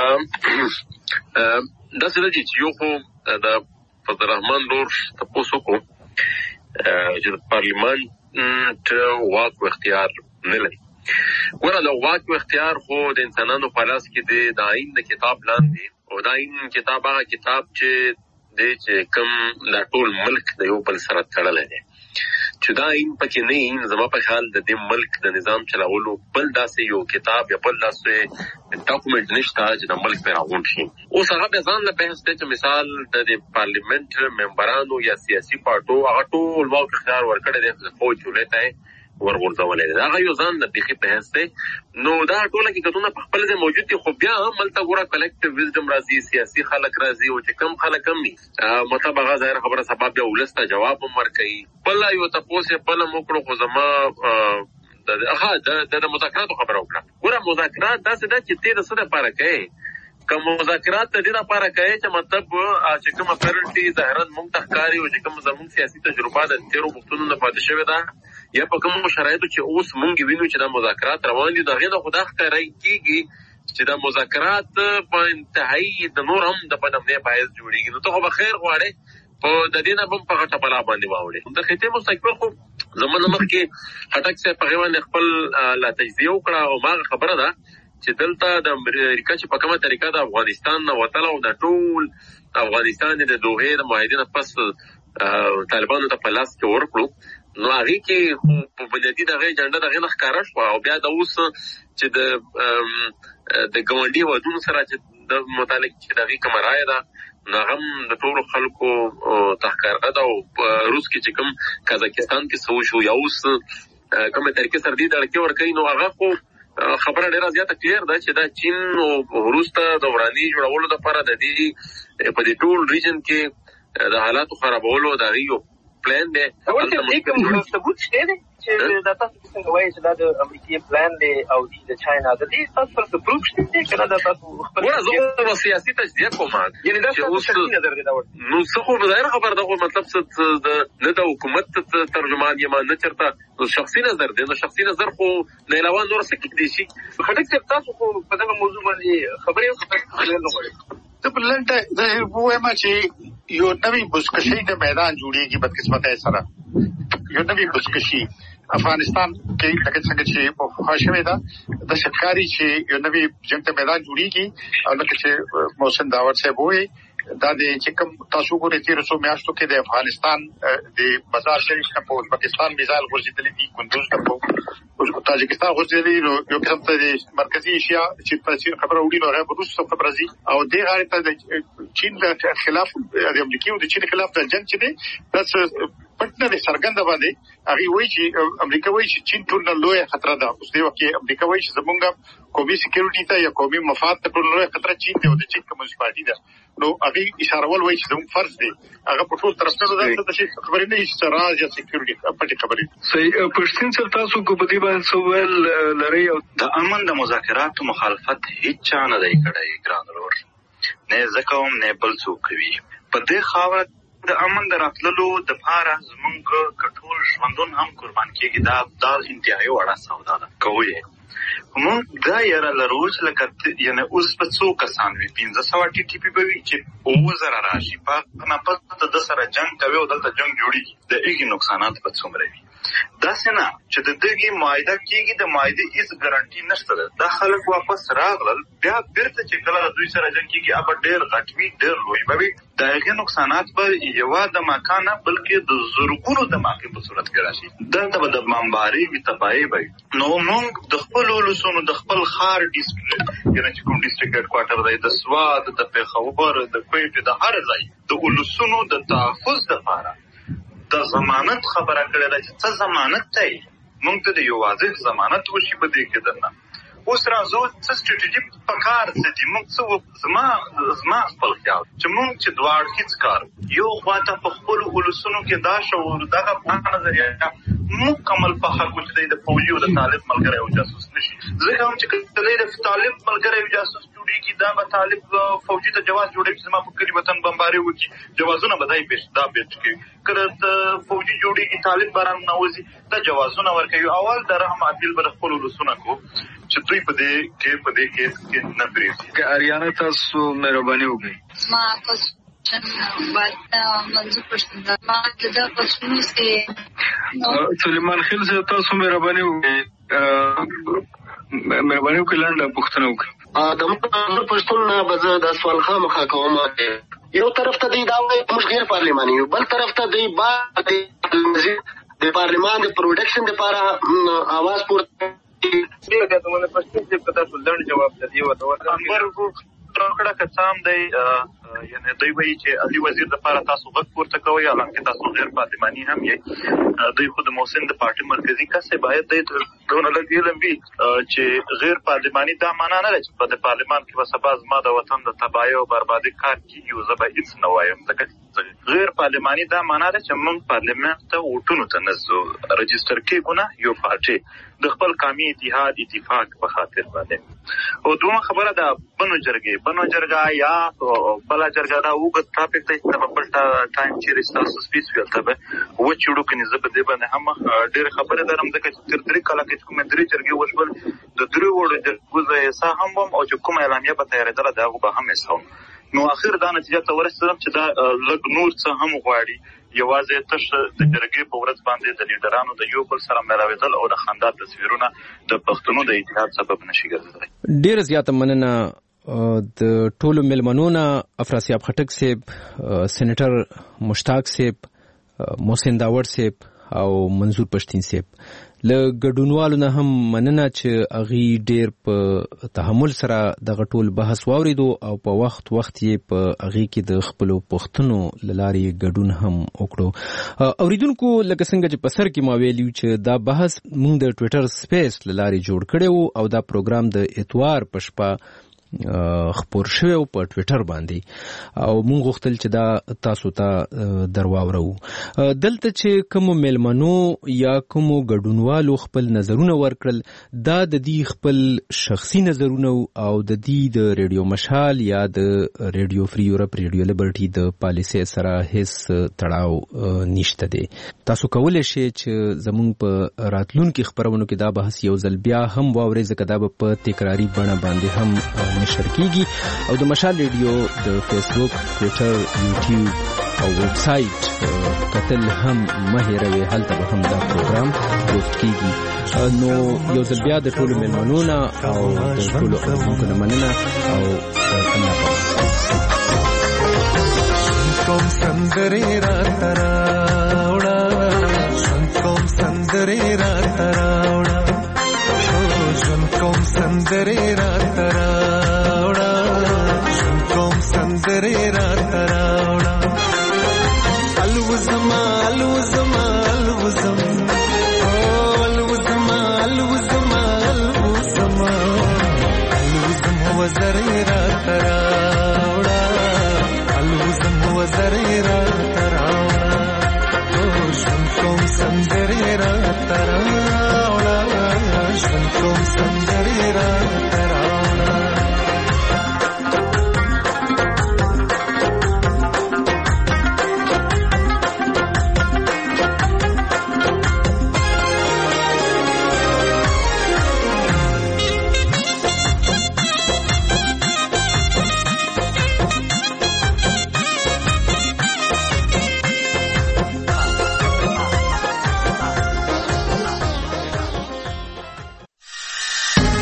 دا څه دي چې یو خو د فضل رحمان لور تاسو کو چې پارلیمنت واک او اختیار نه لري. ګوره د واک او اختیار خو د انسانانو په لاس کې دی. د آئین د کتاب لاندې او د آئین کتاب هغه کتاب چې د چې کوم د ټول ملک د یو بل سره تړلی دی چې دا آئین پکې نه زما په خیال د دې ملک د نظام چلاولو بل داسې یو کتاب یا بل داسې ډاکومنټ نشته چې د ملک په راغون شي. اوس هغه به ځان له بحث دی چې مثال د پارلیمنت ممبرانو یا سیاسي پارټو هغه ټول واک اختیار ورکړی دی د فوج ولایت ورغورځولې ده. هغه یو ځان د بيخي په هسته نو دا ټول کې کتونه په خپل ځای موجود دي خو بیا هم ملته ګوره کلیکټیو وزډم راځي سیاسي خلک راځي او چې کم خلک هم ني مطلب هغه ظاهر خبره سبب بیا ولسته جواب هم ورکړي. بل یو تاسو په بل موکړو خو زما د هغه د مذاکراتو خبره وکړه. ګوره مذاکرات داسې ده چې تیر څه لپاره کوي کوم مذاکرات د دې لپاره کوي چې مطلب چې کوم پرلټي ظاهرا موږ تخکاری او چې کوم زموږ سیاسي تجربه د تیرو وختونو نه پاتې شوې ده یا په کوم شرایطو چې اوس مونږ وینو چې دا مذاکرات روان دي دا غي د خدا ښکارای کیږي چې دا مذاکرات په انتهایی د نور هم د پدمنه باعث جوړیږي. نو ته به خیر غواړې په د دې نه هم په غټه بلا باندې واوړې. د خېټه مستقبل خو زمونږ مخ کې هټک څخه په غوښنه خپل لا تجزیه وکړه او ما خبره ده چې دلته د امریکا چې په کومه طریقه د افغانستان نه وتل او د ټول افغانستان د دوه د معاهدې پس طالبانو ته په لاس کې ورکړو نو هغه کې په بنیادی دغه جنډه دغه نه ښکارا شو او بیا د اوس چې د د ګوندی ودونو سره چې د متعلق چې دغه کمرای ده نو هم د ټولو خلکو تحقیق ده او روس کې چې کوم قزاقستان کې سو شو یا اوس کومه طریقې سره دي د لکه ورکې نو هغه خو خبره ډیره زیاته کلیر ده چې دا چین او روس ته د ورانی جوړولو لپاره د دې په دې ټول ریجن کې د حالاتو خرابولو د یو پلان دی. او چې کوم ثبوت شته چې دا تاسو څنګه وایي چې دا د امریکایي پلان دی او د چاینا د دې تاسو پر پروف شته چې کله دا تاسو خپل ورته سیاسي تجزیه کوم یعنی دا څه شخصي نظر دی دا ورته نو څه خو ظاهر خبر دا مطلب څه د نه د حکومت ترجمان یې ما نه چرته شخصي نظر دی نو شخصي نظر خو نه علاوه نور څه کې دي شي خټک تاسو خو په دغه موضوع باندې خبرې وکړئ نه غواړئ ته په لنډه د وایم چې یو نوی بزکشي د میدان جوړیږي بدقسمتۍ سره یو نوی بزکشي افغانستان کې لکه څنګه چې په خوښوي دا د شکاري چې یو نوی جنگ ته میدان جوړیږي او لکه چې محسن داور صاحب وایي دا د چې کوم تاسو ګورئ تیر څو میاشتو کې د افغانستان د مزار شریف څخه په پاکستان میزایل غورځېدلې دي کندوز ته په تاجکستان غورځېدلې یو قسم ته د مرکزی ایشیا چې په چین خبره وړي نو هغه روس څخه برازي او د هغه ته د چین د خلاف د امریکا او د چین خلاف د جنگ چې دی تاسو پټنه د سرګند باندې هغه وایي چې امریکا وایي چې چین ټول نه لوی خطر ده اوس دی وکي امریکا وایي چې زمونږ قومي سکیورټي ته یا قومي مفاد ته ټول لوی خطر چین دی او د چین کمونست پارټي ده نو هغه اشاره ول وایي چې زموږ فرض دی هغه په ټول طرف نه ده چې خبرې نه شي راز یا سکیورټي پټي خبرې صحیح پښتون څخه تاسو کو په دې باندې سوال لري او د امن د مذاکراتو مخالفت هیڅ چا نه دی کړی ګران ورور نه زکوم نه بل څوک کوي په دې خاوره د امن د راتللو د پاره زمونږ کټول ژوندون هم قربان کیږي دا د انتهایی وړه سودا ده کوي موږ دا یاره لرو چې لکه یعنی اوس په څو کسان وي پنځه سوه ټي ټي پي به وي چې اووه زره راشي په نه پس د سره جنګ کوي او دلته جنګ جوړیږي د هغې نقصانات به څومره وي داسې نه چې د دغې معاهده کېږي د معاهدې هېڅ ګارنټي نشته ده دا خلک واپس راغلل بیا بیرته چې کله د دوی سره جنګ کېږي هغه به ډېر غټ وي ډېر لوی به وي د هغې نقصانات به یوه دماکه نه بلکې د زرګونو دماکې په صورت کې راشي دلته به د بمبارۍ وي تباهۍ به وي نو موږ د خپلو ولسونو د خپل ښار ډیسټرکټ یعنې چې کوم ډیسټرکټ هیډ کوارټر دی د سوات د پېښور د کویټې د هر ځای د ولسونو د تحفظ دپاره د ضمانت خبره کړې ده چې څه ضمانت دی موږ ته د یو واضح ضمانت وشي په دې کې درنه اوس راځو څه سټریټیجي په کار څه دي موږ څه زما زما خپل خیال چې موږ چې دوه اړخیز کار یو خواته په خپلو ولسونو کې دا شعور دغه په نظریه مکمل په حق چې د فوجي او د طالب ملګری او جاسوس نشي ځکه هم چې کله د طالب ملګری او جاسوس جوړیږي دا به طالب فوجي ته جواز جوړوي چې زما په کلي وطن بمباري وکړي جوازونه به دای پیش دا پیش کوي کله د فوجي جوړیږي طالب باران نوځي دا جوازونه ورکوي اول د رحم عادل به خپل ولسونه کو چې دوی په دې کې په دې کې کې نه پریږدي اریانا تاسو مهرباني وکړئ ما پس باید منظور پښتون دا ما د پښتون سي سلیمان خیل سے تاسو مهرباني وکړئ مهرباني وکړئ لاندې پوښتنه وکړئ د منظور پښتون نه به د سوال خامخا کوم یو طرف ته دی دا وایي موږ غیر پارلماني یو بل طرف ته دی با د پارلمان د پروډکشن لپاره اواز پورته دې د موږ پښتون چې په تاسو لړ جواب دی او انور کړه که څه هم دی یعنی دوی وایي چې علي وزیر دپاره تاسو غږ پورته کوئ حالانکې تاسو غیر پارلماني هم یې دوی خو د محسن د پارټي مرکزي کس باید دی دونه لږ علم وي چې غیر پارلماني دا معنا نه ده چې په د پارلمان کې به سبا زما د وطن د تباهۍ او بربادۍ کار کېږي او زه به هېڅ نه وایم ځکه غیر پارلماني دا معنا ده چې موږ پارلمان ته ووټونو ته نه ځو رجسټر کېږو نه یو پارټي د خپل قومي اتحاد اتفاق په خاطر باندې او دومره خبره ده بنو جرګې بنو جرګه یا بله جرګه دا اوږد ټاپک دی چې به بل ټایم چېرې ستاسو سپیچ وي هلته به وچېړو کنې زه په دې باندې هم ډېرې خبرې لرم ځکه چې تر درې کاله کې چې کومې درې جرګې وشول د درې وړو جرګو زه حصه هم وم او چې کومه اعلامیه به تیارېدله د هغو به هم حصه وم نو اخر دا نتیجه ته ورسېدم چې دا لږ نور څه هم غواړي یوازې تش د جرګې په ورځ باندې د لیډرانو د یو بل سره ملاوېدل او د خندا تصویرونه د پښتنو د اتحاد سبب نشي ګرځېدلی ډېره زیاته مننه د ټولو مېلمنو نه افراسیاب خټک صاحب سېنیټر مشتاق صاحب محسن داور صاحب او منظور پښتین صاحب له ګډونوالو نه هم مننه چې هغوی ډېر په تحمل سره دغه ټول بحث واورېدو او په وخت وخت یې په هغې کې د خپلو پوښتنو له لارې ګډون هم وکړو اورېدونکو لکه څنګه چې په سر کې ما ویلي چې دا بحث موږ د ټویټر سپیس له لارې جوړ کړی وو او دا پروګرام د اتوار په شپه خپور شوی او په ټویټر باندې او مونږ غوښتل چې دا تاسو ته در واورو دلته چې کوم مېلمنو یا کوم ګډونوالو خپل نظرونه ورکړل دا د دې خپل شخصي نظرونه او د دې د ریډیو مشال یا د ریډیو فری یورپ ریډیو لیبرټي د پالیسۍ سره هیڅ تړاو نشته دی تاسو کولی شئ چې زموږ په راتلونکي خپرونو کې دا بحث یو ځل بیا هم واورئ ځکه دا به په تکراري بڼه باندې هم نشر کیږي او د مشال ریډیو د فیسبوک ټویټر یوټیوب او ویب سایټ کتل هم مه هېروئ، هلته به هم دا پروګرام پوسټ کیږي. نو یو ځل بیا د ټولو مېلمنو نه او د ټولو اورېدونکو نه مننه او الله کوم سندرې راته راوړه، ژوند کوم سندرې راته راوړه، ژوند کوم سندرې راته راوړه، ژوند کوم سندرې راته راوړه. الوزما الوزما الوزم الوزما الوزما الوزما الوزم وزرې راته راوړه، الوزم وزرې راته راوړه، ژوند کوم سندرې راته راوړه، ژوند کوم سندرې راته